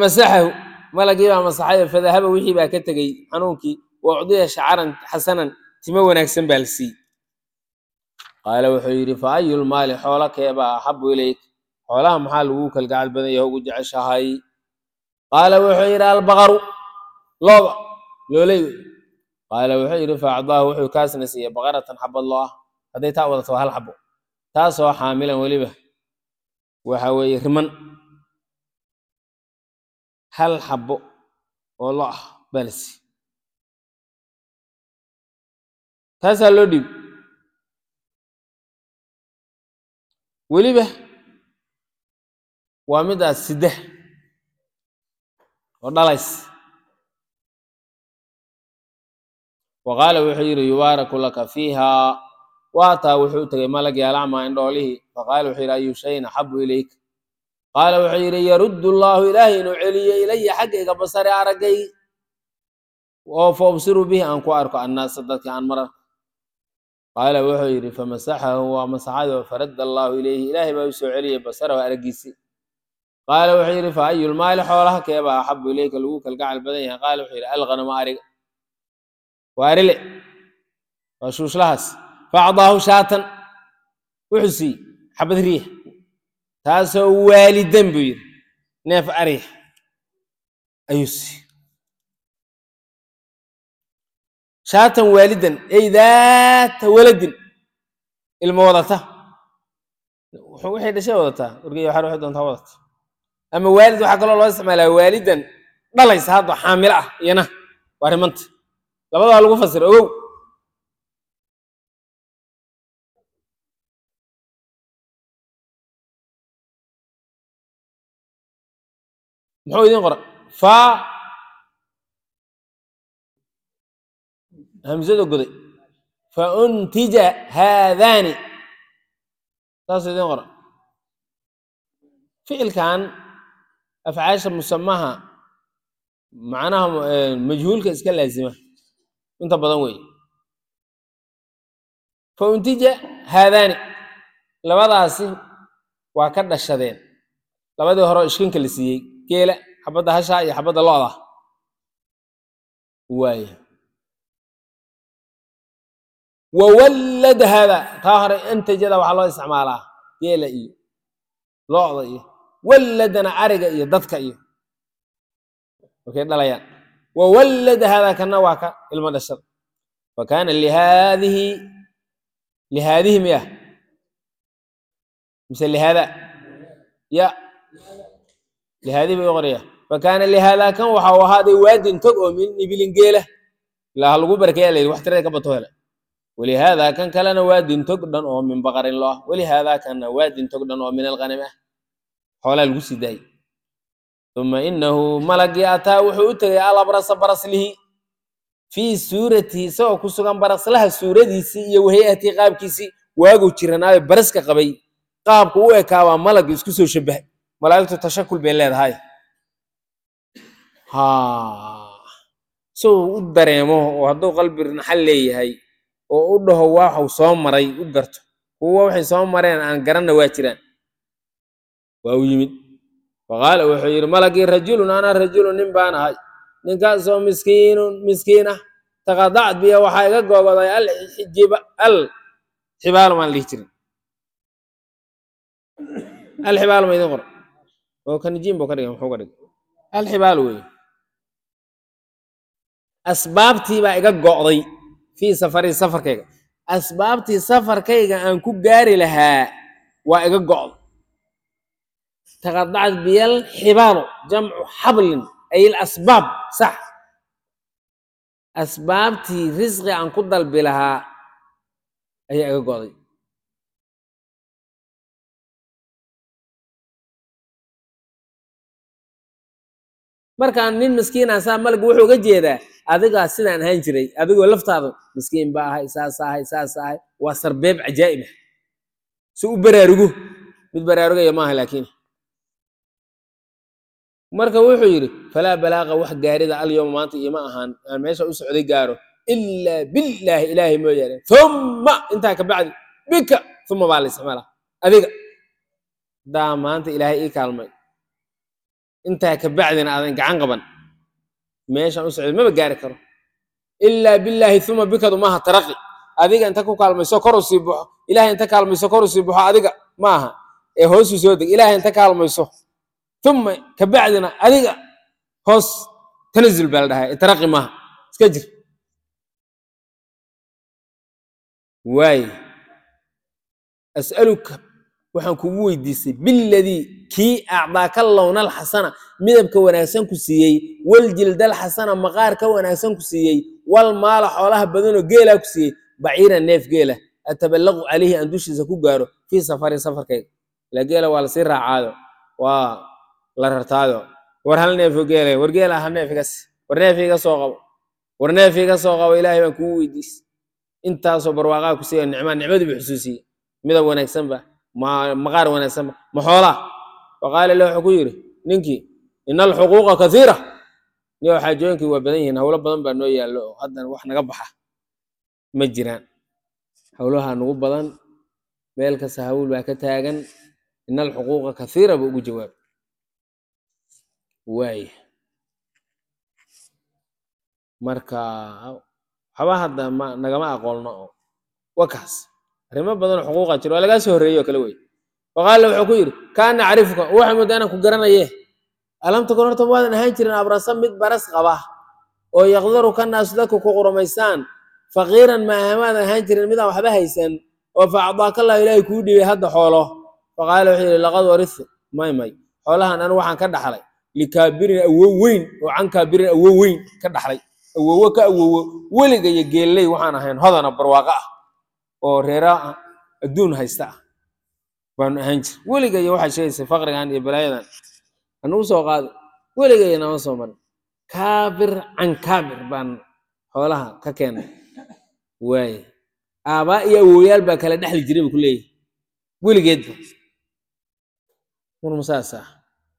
فمسحه ملقي ما مسحه فذهب وحي با كتغي حنونكي وعضيه شعرا حسنا timo wanaagsan baa la siiyey qaala wuxuu yidhi fa ayul maali xoola keebaa axabu ilayk xoolaha maxaa lagu kalgacal badan yahay ugu jeceshahay qaala wuxuu yidhi albaqaru looba looley qaala wuxuu yidhi faacdaahu wuxuu kaasna siiyey baqaratan xabad loo ah hadday taa wadato waa hal xabo taasoo xaamilan weliba waxa weeye riman hal xabo oo lo ah baa la siiyey taasaa loo dhiib weliba waa midaas siddex oo dhalays wa qaala wuxuu yidhi yubaaraku laka fiihaa waataa wuxuu tegay malagii alacmaa indhoolihii faqaala wuxuu yidhi ayu shayin axabu ilayk qaala wuxuu yidhi yaruddu allaahu ilaahay inuu celiyo ilaya xaggayga basare araggay oo fa ubsiru bihi aan ku arko annaasa dadka aan marar qaala wuxuu yidhi famasaxahu waa masaxado faradda allaahu ilayhi ilaahay baa u soo celiyey basarahu araggiisii qaala wuxuu yidhi fa ayulmaali xoolaha keebaa axabu ilayka lagu kalgacal badan yahay qaala wuxuu yidhi alqanama ariga waa arile waa shuushlahaas faacdaahu shaatan wuxuu siiyey xabad riix taasoo waalidan buu yidhi neef ariix ayuu siiyey shaatan waalidan ay daata waladin ilmo wadata waxay dhashay wadataa wargey waxaa waxay doontaa wadata ama waalid waxaa kaloo loo isticmaalaa waalidan dhalaysa hadda xaamilo ah iyana waa rimanta labadaa lagu fasiro ogow muxuu idiin qora faa hamsada goday fa untija haadaani saasuu idiin qora ficilkan afcaasha musamaha macnaha majhuulka iska laazima inta badan weeye fa untija haadaani labadaasi waa ka dhashadeen labadii hore oo ishkinka la siiyey geela xabadda hasha iyo xabadda lo-da waaye wawallada haada taa hore antajada waxaa loo isticmaalaa geela iyo lo-da iyo walladana ariga iyo dadka iyo markay dhalayaan wawallada haada kana waa ka ilmo dhashada fa kaana lihaadihi lihaadihi miya mise lihaada ya lihaadihi bay qoraya fa kaana lihaada kan waxa uu ahaaday waadin tog oo min ibilin geela ilaa lagu barkeeya layidhi wax tirada ka bato hele walihaada kan kalena waadin tog dhan oo min baqarin lo ah walihaada kanna waadin tog dhan oo min alqanami ah xoolaa lagu sii daayey uma inahu malagii ataa wuxuu u tegay alabrasa baraslihi fii suuratihi isagoo ku sugan baraslaha suuradiisii iyo wahay'atii qaabkiisii waaguu jiranaayo baraska qabay qaabku u ekaabaa malagii isku soo shabahay malaa'igtu tashakul bay leedahay ha soo u dareemo oo hadduu qalbi naxal leeyahay oo u dhaho waxuu soo maray u garto kuwa waxay soo mareen aan garanna waa jiraan waa u yimid faqaala wuxuu yidhi malagii rajulun ana rajulun nin baan ahay ninkaasoo miskiinun miskiin ah taqadacad biya waxaa iga googoday al xibaalu maan dhihi jirin alxibaalu ma idin qor oo kanjiin buu ka dhigay muxuu ka dhigay alxibaalu wey asbaabtii baa iga go'day fii safari safarkayga asbaabtii safarkayga aan ku gaari lahaa waa iga go'day taqadacad biyal xibaalu jamcu xablin ay ilasbaab sax asbaabtii risqi aan ku dalbi lahaa ayaa iga go'day markaan nin miskiin ah saa malag wuxuu uga jeedaa adigaa sidaan ahaan jiray adigoo laftaada miskiin ba ahay saas ahay saas ahay waa sarbeeb cajaa'ib ah si u baraarugo mid baraarugaya maaha laakiin marka wuxuu yidhi falaa balaaqa wax gaarida alyowma maanta iima ahaan aan meesha u socday gaaro ilaa billaahi ilaahay mooyaane uma intaa ka bacdi bika uma baa la isticmaalaa adiga daa maanta ilaahay ii kaalmay intaa ka bacdina aadan gacan qaban meeshaan u socday maba gaari karo إلا بالله ثم بك ما ترقي أذيك أنت كوكال مسكر وسيبه إلهي أنت كال مسكر وسيبه أذيك maaha ee hoos u soo deg ilaahay inta kaalmayso thumma kabacdina adiga hoos tanazul bal dhahay taraqi maaha iska jir waay as'aluka waxaan kugu weydiisay billadii kii acdaaka lawna alxasana midabka wanaagsan ku siiyey wal jildal xasana maqaar ka wanaagsan ku siiyey wal maala xoolaha badan oo geela ku siiyey baciira neef geela ataballaqu calayhi an dushiisa ku gaaro fii safari safarkayga la geela waa la sii raacaado waa la rartaado war hal neef oo geela war geela hal neef igas war neef iga soo qabo war neef iga soo qabo ilaahay baan kugu weydiisay intaasoo barwaaqaa ku siiyey nicma nicmadu buu xusuusiyey midab wanaagsan ba maqaar wanaagsan ba ma xoolaa waqaala lahu wuxuu ku yidhi ninkii ina alxuquuqa kaiira niyo xaajooyinkii waa badan yihiin howlo badan baa noo yaallo oo haddana wax naga baxa ma jiraan howlaha nagu badan meel kasta hawl baa ka taagan ina alxuquuqa kaiira buu ugu jawaab waay marka waxba hadda nagama aqoolno oo wakaas arrimo badan oo xuquuqa jiro waa lagaa soo horreeyo kale wey waqaala wuxuu ku yidhi kaana acrifuka waxa muddo inaan ku garanaye alam takun horta waadan ahaan jirin abrasa mid baras qaba oo yaqdaru ka naasu dadku ku qurmaysaan faqiiran ma ahamaadan ahaan jirin midaan waxba haysan oo facdaaka allah ilaahay kuu dhiibay hadda xoolo faqaala wuxuu yidhi laqad warisu may may xoolahan anu waxaan ka dhaxlay likaabirin awow weyn oo can kaabirin awow weyn ka dhaxlay awowo ka awowo weliga iyo geelley waxaan ahayn hodana barwaaqo ah oo reera adduun haysta ah baanu ahaan jir weliga iyo waxaa sheegaysa faqrigan iyo balaayadan anugu soo qaaday weliga iyo nama soo marin kaabir can kaabir baan xoolaha ka keenay waaye aabaa iyo awowayaal baa kala dhexli jiray buu ku leeyahay weligeedba murma saas ah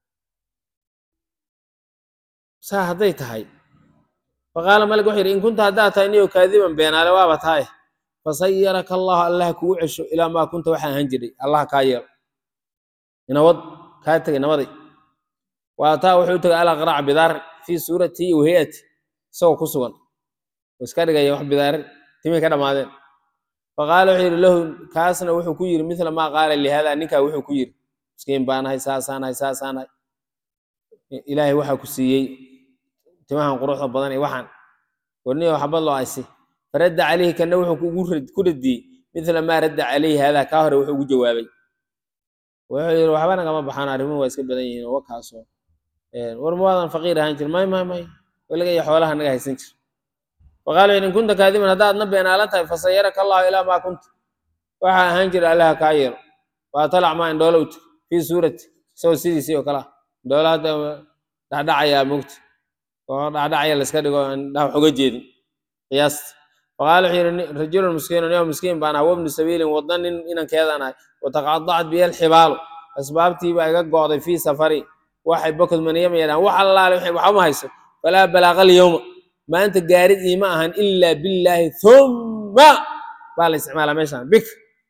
saa hadday tahay faqaala malik wuxuu yidhi in kunta haddaa tahay niyo kaadiban beenaale waaba tahay fasayaraka allahu allah kugu cesho ilaa maa kunta waxaa ahaan jiray allah kaa yeelo inawad kaa tegay nabaday waataa wuxuu tegay alaqraac bidaarin fii suuratihi wa hayati isagoo ku sugan oo iska dhigaya wax bidaarin timay ka dhammaadeen faqaala wuxuu yidhi lahu kaasna wuxuu ku yidhi mithla maa qaala lihaada ninkaa wuxuu ku yidhi miskiin baanahay saasaanahay saasaanahay ilaahay waxaa ku siiyey timahan quruxda badan ee waxaan warniyo xabad loo aysi faradda calayhi kana wuxuu ku radiyey mithla maa radda calayhi haadaa kaa hore wuxuu ugu jawaabay wuxuu yidhi waxba nagama baxaan arrimuhu waa iska badan yihiin oo wakaasoo war ma waadan faqiir ahaan jir may may may weliga iyo xoolaha naga haysan jir faqaala in kunta kaadiban haddaad na beenaala tahay fasayaraka allahu ilaa maa kunta waxaa ahaan jira allaha kaa yeelo waa talac maa indhoola u tiri fii suurati isagoo sidiisii oo kale ah indhoola hadda dhacdhacayaa mogta oo dhacdhacaya la iska dhigo indhaha wax uga jeedin qiyaasta faqaala wuxuu yidhi rajulun miskiinun yow miskiin baan ahaa wabnu sabiilin wadda nin inankeedaan ahay wataqadacat biya alxibaalu asbaabtiibaa iga go'day fii safari waxay bokod maniyama yadhaan wax allaale waxba ma hayso falaa balaaqa alyawma maanta gaarid iima ahan ilaa billaahi thumma baa la isticmaalaa meeshaan bik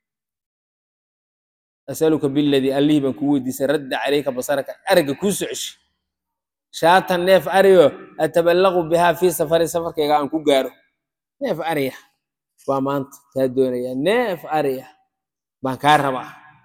asaluka billadii allihii baan kuu weydiisay radda calayka basaraka aragga kuu soo ceshi shaatan neef ariyo ataballaqu bihaa fii safari safarkayga aan ku gaaro neef ariya baa maanta kaa doonaya neef ariya baan kaa rabaa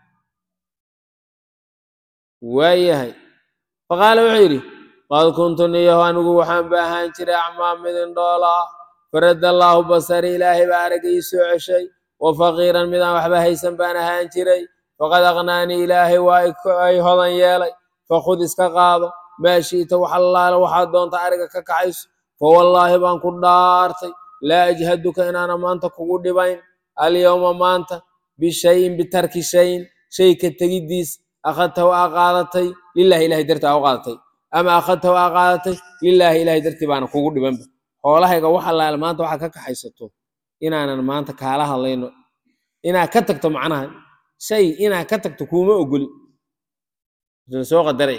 waayahay faqaala wuxuu yidhi qad kuntu niyahu anigu waxaan ba ahaan jiray acmaa midin dhoolaa faradda allaahu basari ilaahay baa aragga ii soo ceshay wa faqiiran midaan waxba haysan baan ahaan jiray faqad aqnaanii ilaahay waa ay hodan yeelay fakhud iska qaado maa shi'ta wax allaale waxaad doonta ariga ka kaxayso fa wallaahi baan ku dhaartay laa ajhaduka inaana maanta kugu dhibayn alyawma maanta bishayin bitarki shayin shay ka tegiddiis akhadtahu aa qaadatay lilahi ilahay dartii aa u qaadatay ama akhadtahu aa qaadatay lilaahi ilahay dartii baana kugu dhibanba xoolahayga wax allaale maanta waxaa ka kaxaysato inaanan maanta kaala hadlayno inaad ka tagto macnaha shay inaad ka tagto kuuma ogoli soo qadaray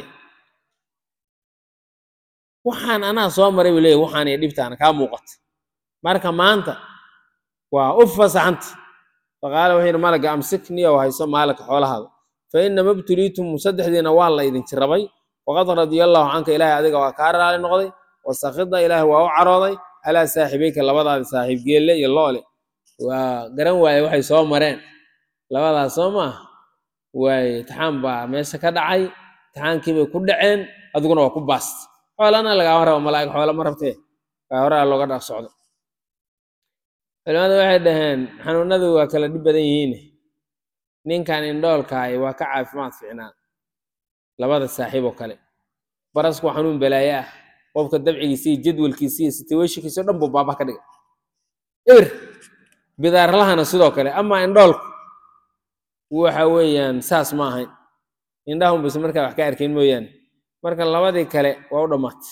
waxaan anaa soo maray buu leeyahy waxaan iyo dhibtaana kaa muuqata marka maanta waa u fasaxanta faqaala wuxuu yidhi malaga amsikni oo hayso maalaka xoolahaada fa inama ibtuliitum saddexdiina waa la idin jirabay waqad radiya allaahu canka ilaahay adiga waa kaa raali noqday wasakhida ilaahay waa u carooday على صاحبيك لبضع صاحب قيل لي يلولي وقرن واي waxay soo mareen labadaas soo ma way taxaan baa meesha ka dhacay taxaankii bay ku dhaceen adiguna waa ku baast xoolana laga rabo malaa'ig xoolo ma rabtee waa hore looga dhaq socdo culimadu waxay dhaheen xanuunadu waa kala dhib badan yihiin ninkan indhoolka ay waa ka caafimaad fiicnaa labada saaxiib oo kale barasku xanuun balaayaa qofka dabcigiisa iyo jadwalkiisa iyo situationkiisa dhan buu baaba ka dhigay eber bidaar lahana sidoo kale ama indhoolku waxa weeyaan saas ma ahayn indhahum bis markaa wax ka arkayn mooyaane marka labadii kale waa u dhammaatay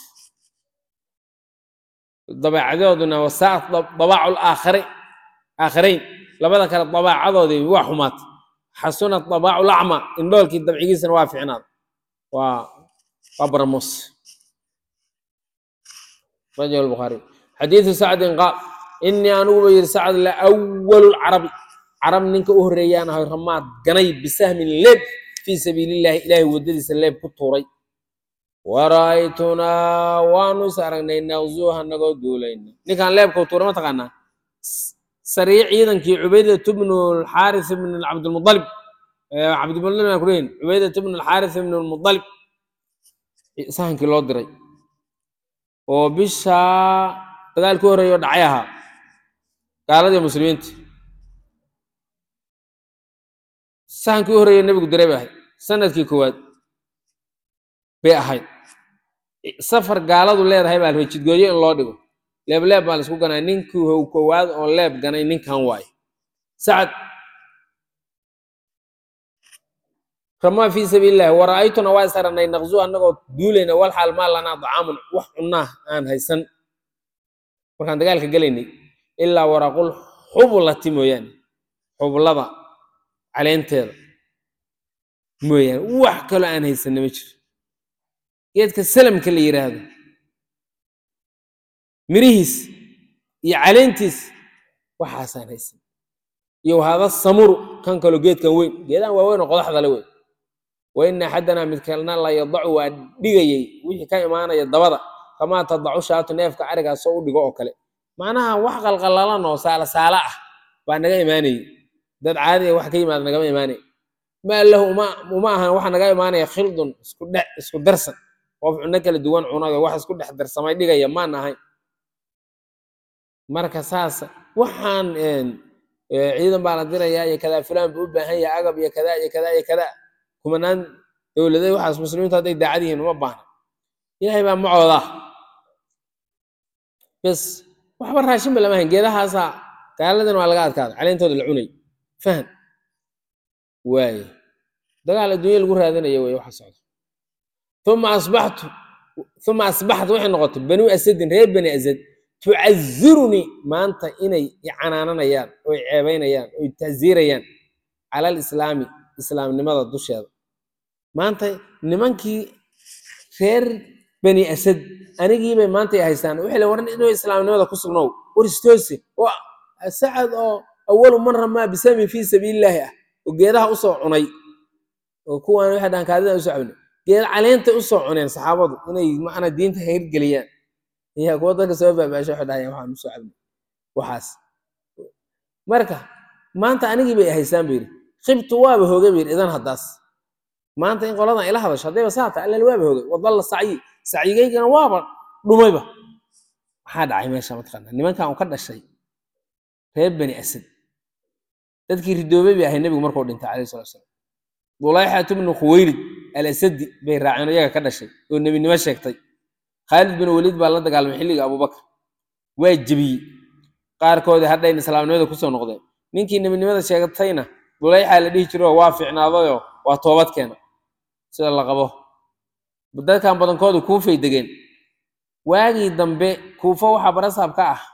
dabeecadooduna wasaat dabaacul aakhari aakharayn labada kale dabaacadoodii waa xumaatay xasunat dabaacul acma indhoolkii dabcigiisana waa fiicnaad waa waa baramos رجل البخاري حديث سعد قال إني أنا وير سعد لأول العرب عرب نك أهريان هاي رمات جني بسهم لب في سبيل الله إلهي وددي سلب كطوري ورأيتنا ونسرنا نوزوها نقول دولين نكان لب كطوري ما تقنا سريع إذا كي عبيدة بن الحارث بن عبد المطلب عبد المطلب يقولين عبيدة بن الحارث بن المطلب سهل كيلو دري oo bisha dagaalkii horeeyay dhacay aha gaaladii muslimiinta sahankii horeeyay nabigu diray baa sanadkii koowaad bay ahayd safar gaaladu leedahay baa rajid gooyo in loo dhigo leeb leeb baa la isku ganay ninkii uu koowaad oo leeb ganay ninkan waay sacad كما في سبيل الله ورأيتنا واسرنا نغزو أنغو دولنا والحال ما لنا طعام وحنا آن هيسن وكان دقالك قاليني إلا ورقول حبلة مويان حبلة على انتظر مويان وحكا له آن هيسن نمشر يدك السلم كاللي يراد مريهس يعلنتس وحاسان هيسن يو هذا الصمر كان كالو جيت كان وين جيدان وين وقضح ذا لوين وإن أحدنا مثلنا لا يضع ودقي وجه كان معنا يضبط كما تضع شاة نيف كعرق الصوت دقوا كله معناها وحق القلالان وسال سالة وأنا جاي ماني ده عادي وحكي ما أنا جاي ماني ما له ما وما وحنا جاي ماني خلد اسكت اسكت درسا وفعناك الدوان عناق واحد اسكت حد درس ما يدقي ما نهاي مركز ساس وحن إن عيدا بعد ذرة يا كذا فلان بقول هي عقب يا كذا يا كذا يا كذا كمان دولتي waxaas muslimiinta haday daacadihiin uma baahna ilaahay baa macooda bas waxba raashin bala ma geedahaasa gaaladan waa laga adkaado caleentooda la cunay fahan waay dagaal adduunyo lagu raadinayo way waxa socda thumma asbahtu thumma asbahtu waxay noqotay banu asad reer bani asad tu'azziruni maanta inay canaananayaan oo ceebaynayaan oo taziirayaan ala islaami islaamnimada dusheeda maanta nimankii reer bani asad anigii bay maanta haystaan wixii la waran inuu islaamnimada ku sugnow waristoosi oo sacad oo awal marra ma bisami fi sabilillah oo geedaha u soo cunay oo kuwan waxa dhan kaadida u soo cunay geed caleenta u soo cuneen saxaabadu inay macna diinta heer galiyaan iyo kuwa dadka soo baabaasho xidhaayeen waxaan u soo cunay waxaas marka maanta anigii bay haystaan biir khibtu waaba hooga biir idan hadaas maanta in qoladan ila hadasho hadayba saata alla waaba hoogay wadalla saci sacigeygana waaba dhumayba waxa dhacay meesha matqana nimankan uu ka dhashay reer bani asad dadkii ridoobay bay ahay nabigu markuu dhintay kaleey sallallahu alayhi wasallam dulayha ibn khuwaylid al-asad bay raaceen iyaga ka dhashay oo nabinimo sheegtay khalid bin walid baa la dagaalamay xilliga abubakar way jabiyay qaarkoodii hadhayn islaamnimada ku soo noqdeen ninkii nabinimada sheegatayna dulayha la dhihi jiray waa fiicnaadayo waa toobad keena sida la qabo dadkan badankoodu kuufay degeen waagii dambe kuufa waxa barasaab ka ah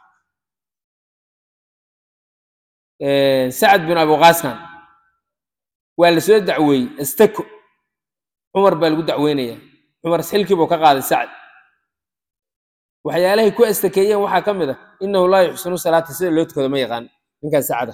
ee Sa'd bin Abu Qaskan waa la soo dacweeyay istako Umar baa lagu dacweynaya Umar xilkii buu ka qaaday Sa'd waxyaalahay ku istakeeyeen waxa kamid ah innahu la yuhsinu salaata sida loo tukado ma yaqaan ninka Sa'd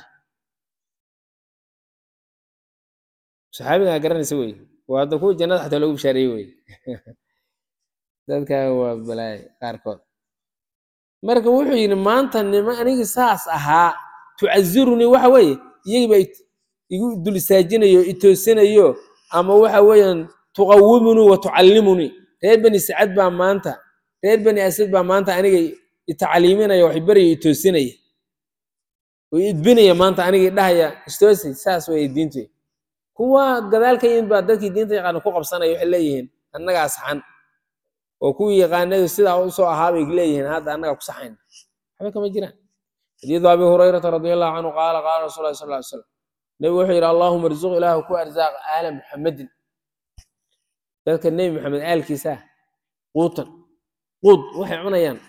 saxaabiga garanaysa way waa dad ku jannada xataa lagu bishaareeyay way dadka waa balaay qaarkood marka wuxuu yidhi maanta nima anigi saas ahaa tucaziruni waxa weeye iyagii baa igu dul istaajinayo itoosinayo ama waxa weeyaan tuqawimuni wa tucallimuni reer bani sacad baa maanta reer bani asad baa maanta aniga itacliiminaya wax bariyo itoosinaya oo idbinaya maanta aniga dhahaya istoosi saas way diintu kuwa gadaalka in baa dadkii diinta yaqaan ku qabsanaya waxay leeyihiin annaga saxan oo kuwii yaqaanay sida uu soo ahaabay leeyihiin hadda annaga ku saxayn waxba kama jiraan xadiidu abi hurayrah radiyallahu anhu qaala qaala rasuulullaahi sallallahu alayhi wasallam nabi wuxuu yiri allahumma irzuq ilaahu ku arzaaq aala muhammadin dadka nabi maxamed aalkiisa quutan quud waxay cunayaan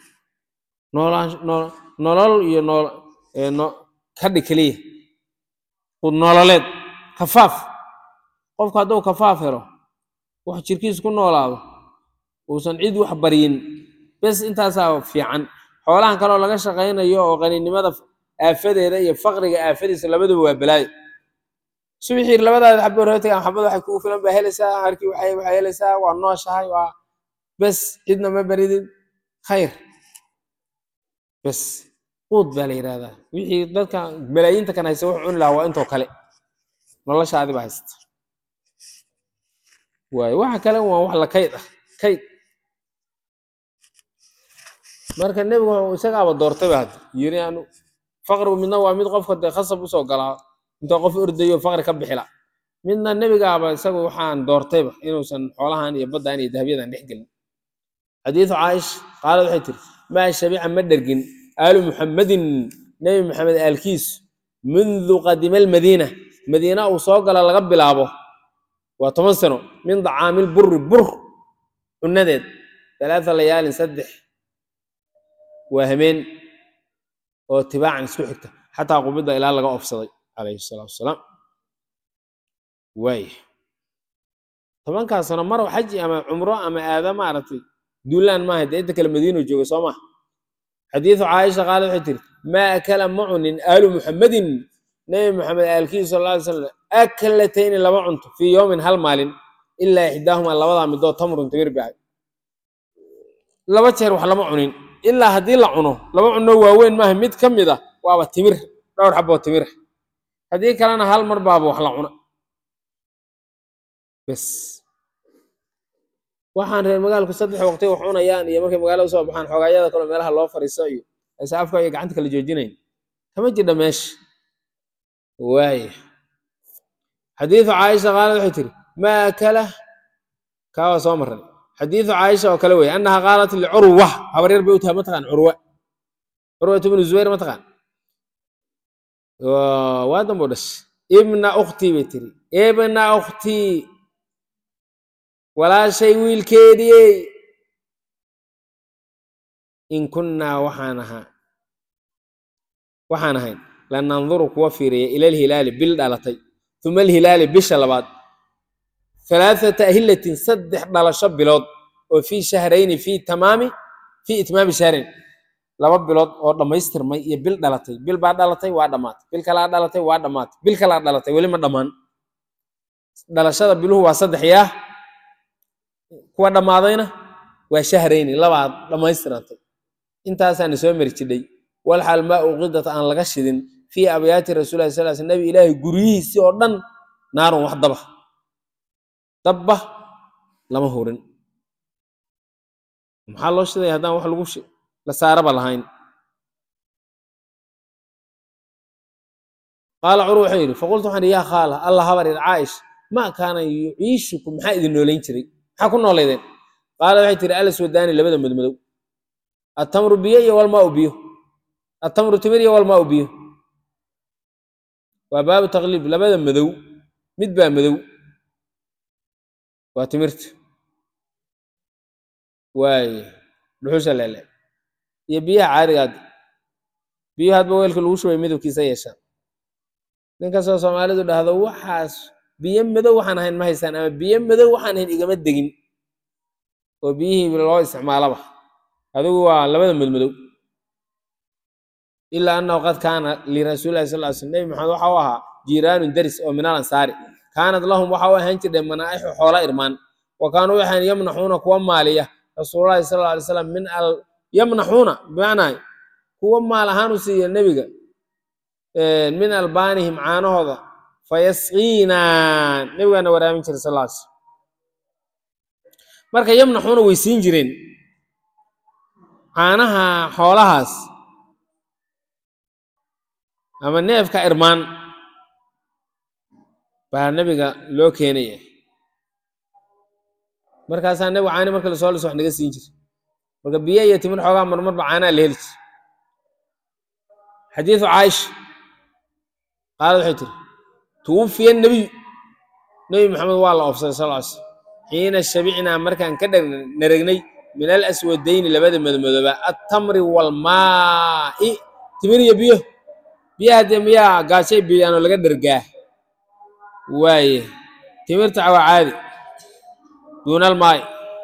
nolol iyo nool kadhi kaliya quud nololeed kafaaf qofku hadduu kafaaf helo wax jirkiisa ku noolaado uusan cid wax baryin bes intaasaa fiican xoolahan kaloo laga shaqaynayo oo qaninimada aafadeeda iyo faqriga aafadiisa labaduba waa balaayo subaxii labadaada xabbo rooti aan xabada waxay kugu filan baa helaysaa harkii waxay waxay helaysaa waa nooshahay waa bes cidna ma baridid khayr bes quud baa la yidhaahdaa wixii dadka malaayiinta kan haysa wax cuni lahaa waa intoo kale noloshaadi baa haysta waay waxa kale waa wax la kayd ah kayd marka nebigu isagaaba doortay baa yiri aanu faqrigu midna waa mid qofka de khasab u soo galaa inta qof ordayo faqri ka bixila midna nebigaaba isagu waxaan doortayba inuusan xoolahan iyo badaan iyo dahabyadan dhex gelin xadiisu caaisha qaalad waxay tiri maa shabica ma dhergin aalu muxammadin nebi maxamed aalkiis mundu qadima almadiina madiina uu soo gala laga bilaabo waa toban sano min dacaamil burri bur cunadeed talaata layaalin saddex waa hameen oo tibaacan isku xigta xataa qubidda ilaa laga ofsaday calayhi salaatu wasalaam waay tobankaas sano mar xaji ama cumro ama aada maaragtay duulaan maaha dee inta kale madiino jooga soo maha xadiisu caaisha qaala waxay tiri maa akala macunin aalu muxammadin nebi maxamed aalkiisa sal alla alay slam akalatayni laba cunto fii yowmin hal maalin ilaa ixdaahumaa labadaa midoo tamrun timir bahay laba jeer wax lama cunin ilaa haddii la cuno laba cuno waaweyn maaha mid ka mid ah waaba timir dhowr xaboo timir haddii kalena hal mar baaba wax la cuna bes waxaan reer magaalku saddex waqti wax cunayaan iyo markay magaalada soo baxaan xogaayada kale meelaha loo fariisto iyo aysa afka iyo gacanta kala joojinayn kama jidha meesha waay xadiisu caaisha qaalad waxay tiri maa akala kaawa soo maray xadiisu caaisha oo kale weeye annaha qaalat licurwa habaryar bay u tahay mataqaan curwa curwat ibnu zubayr mataqaan waa dambo dhash ibna ukhtii bay tiri ibna ukhtii walaashay wiilkeedii in kunnaa waxaan ahaa waxaan ahayn lananduru kuwa fiiriya ila alhilaali bil dhalatay uma alhilaali bisha labaad halaathata ahilatin saddex dhalasho bilood oo fii shahrayni fii tamaami fii itmaami shahrayn laba bilood oo dhammaystirmay iyo bil dhalatay bil baa dhalatay waa dhammaatay bil kalaa dhalatay waa dhammaatay bil kalaa dhalatay weli ma dhammaan dhalashada biluhu waa saddex yaa kuwa dhammaadayna waa shahrayni labaad dhammaystirantay intaasaana soo mari jidhay walxaal maa uqidat aan laga shidin fii abyaati rasuulillahi sal sl nabi ilaahi guryihiisii oo dhan naarun wax daba dabba lama hurin maxaa loo shiday haddaan wax lagu la saaraba lahayn qaala cur wuxuu yidhi faqultu waxaan yaa khaala alla habarir caaisha maa kaana yuciishukum maxaa idin noolayn jiray maxaa ku nooleydeen qaala waxay tiri alaswadaani labada madmadow attamru biyo iyo walmaau biyo attamru timir iyo walmaau biyo waa baabu taqliib labada madow mid baa madow waa timirta waay dhuxusha leele iyo biyaha caadigaad biyo hadba weelka lagu shubay midabkiisa yeeshaan ninkastoo soomaalidu dhahdo waxaas biyo madow waxaan ahayn ma haystaan ama biyo madow waxaan ahayn igama degin oo biyihii loo isticmaalaba adigu waa labada madmadow ilaa annahu qad kaana lirasuulillahi sal ly slm nebi maxamed waxa u ahaa jiiraanun daris oo min al ansaari kaanad lahum waxa u ahaan jirdhay manaaixu xoola irmaan wa kaanuu waxaan yamnaxuuna kuwa maaliya rasuulullahi sal lla alay slam min al yamnaxuuna bimacnaa kuwa maal ahaan u siiya nebiga min albaanihim caanahooda fayasqiinaa nebigaana waraamin jiray sal alla alay slam marka yamnaxuuna way siin jireen caanaha xoolahaas ama neefka irmaan baa nebiga loo keenaya markaasaa nebigu caani marka lasoo liso wax naga siin jira marka biyo iyo timir xoogaa marmarba caanaa la heli jira xadiidu caaisha qaalad waxay tiri tuwufiya nebiyu nebi maxamed waa la oofsaday sal ly slam xiina shabicnaa markaan ka naragnay min alaswadayni labada madmadooba attamri walmaa'i timir iyo biyo biyaha dee miyaa gaashay biyaanoo laga dhergaa waaye timirta waa caadi duuna almaa'i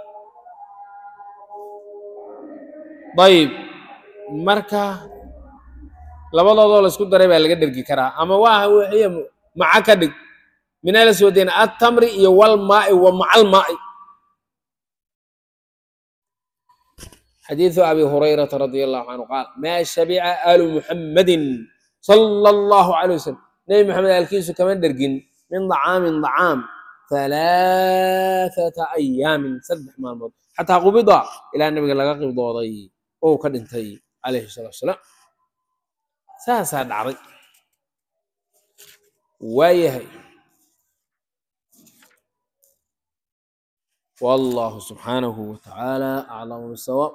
dayib marka labadoodoo laisku daray baa laga dhergi karaa ama waa wixiya maca ka dhig min alaswadayni attamri iyo walmaa'i wa maca almaa'i xadiiثu abi hurayrata radi allahu canhu qaal maa shabica aalu muxammadin sala allahu calayh wasalam nebi maxamed aalkiisu kama dhergin min dacaamin dacaam halaaثata ayaamin saddex maalmood xataa qubida ilaa nebiga laga qibdooday oo ka dhintay calayhi salatu wasalaam saasaa dhacday waayahay wallahu subxaanahu watacaala aclamu bisawaab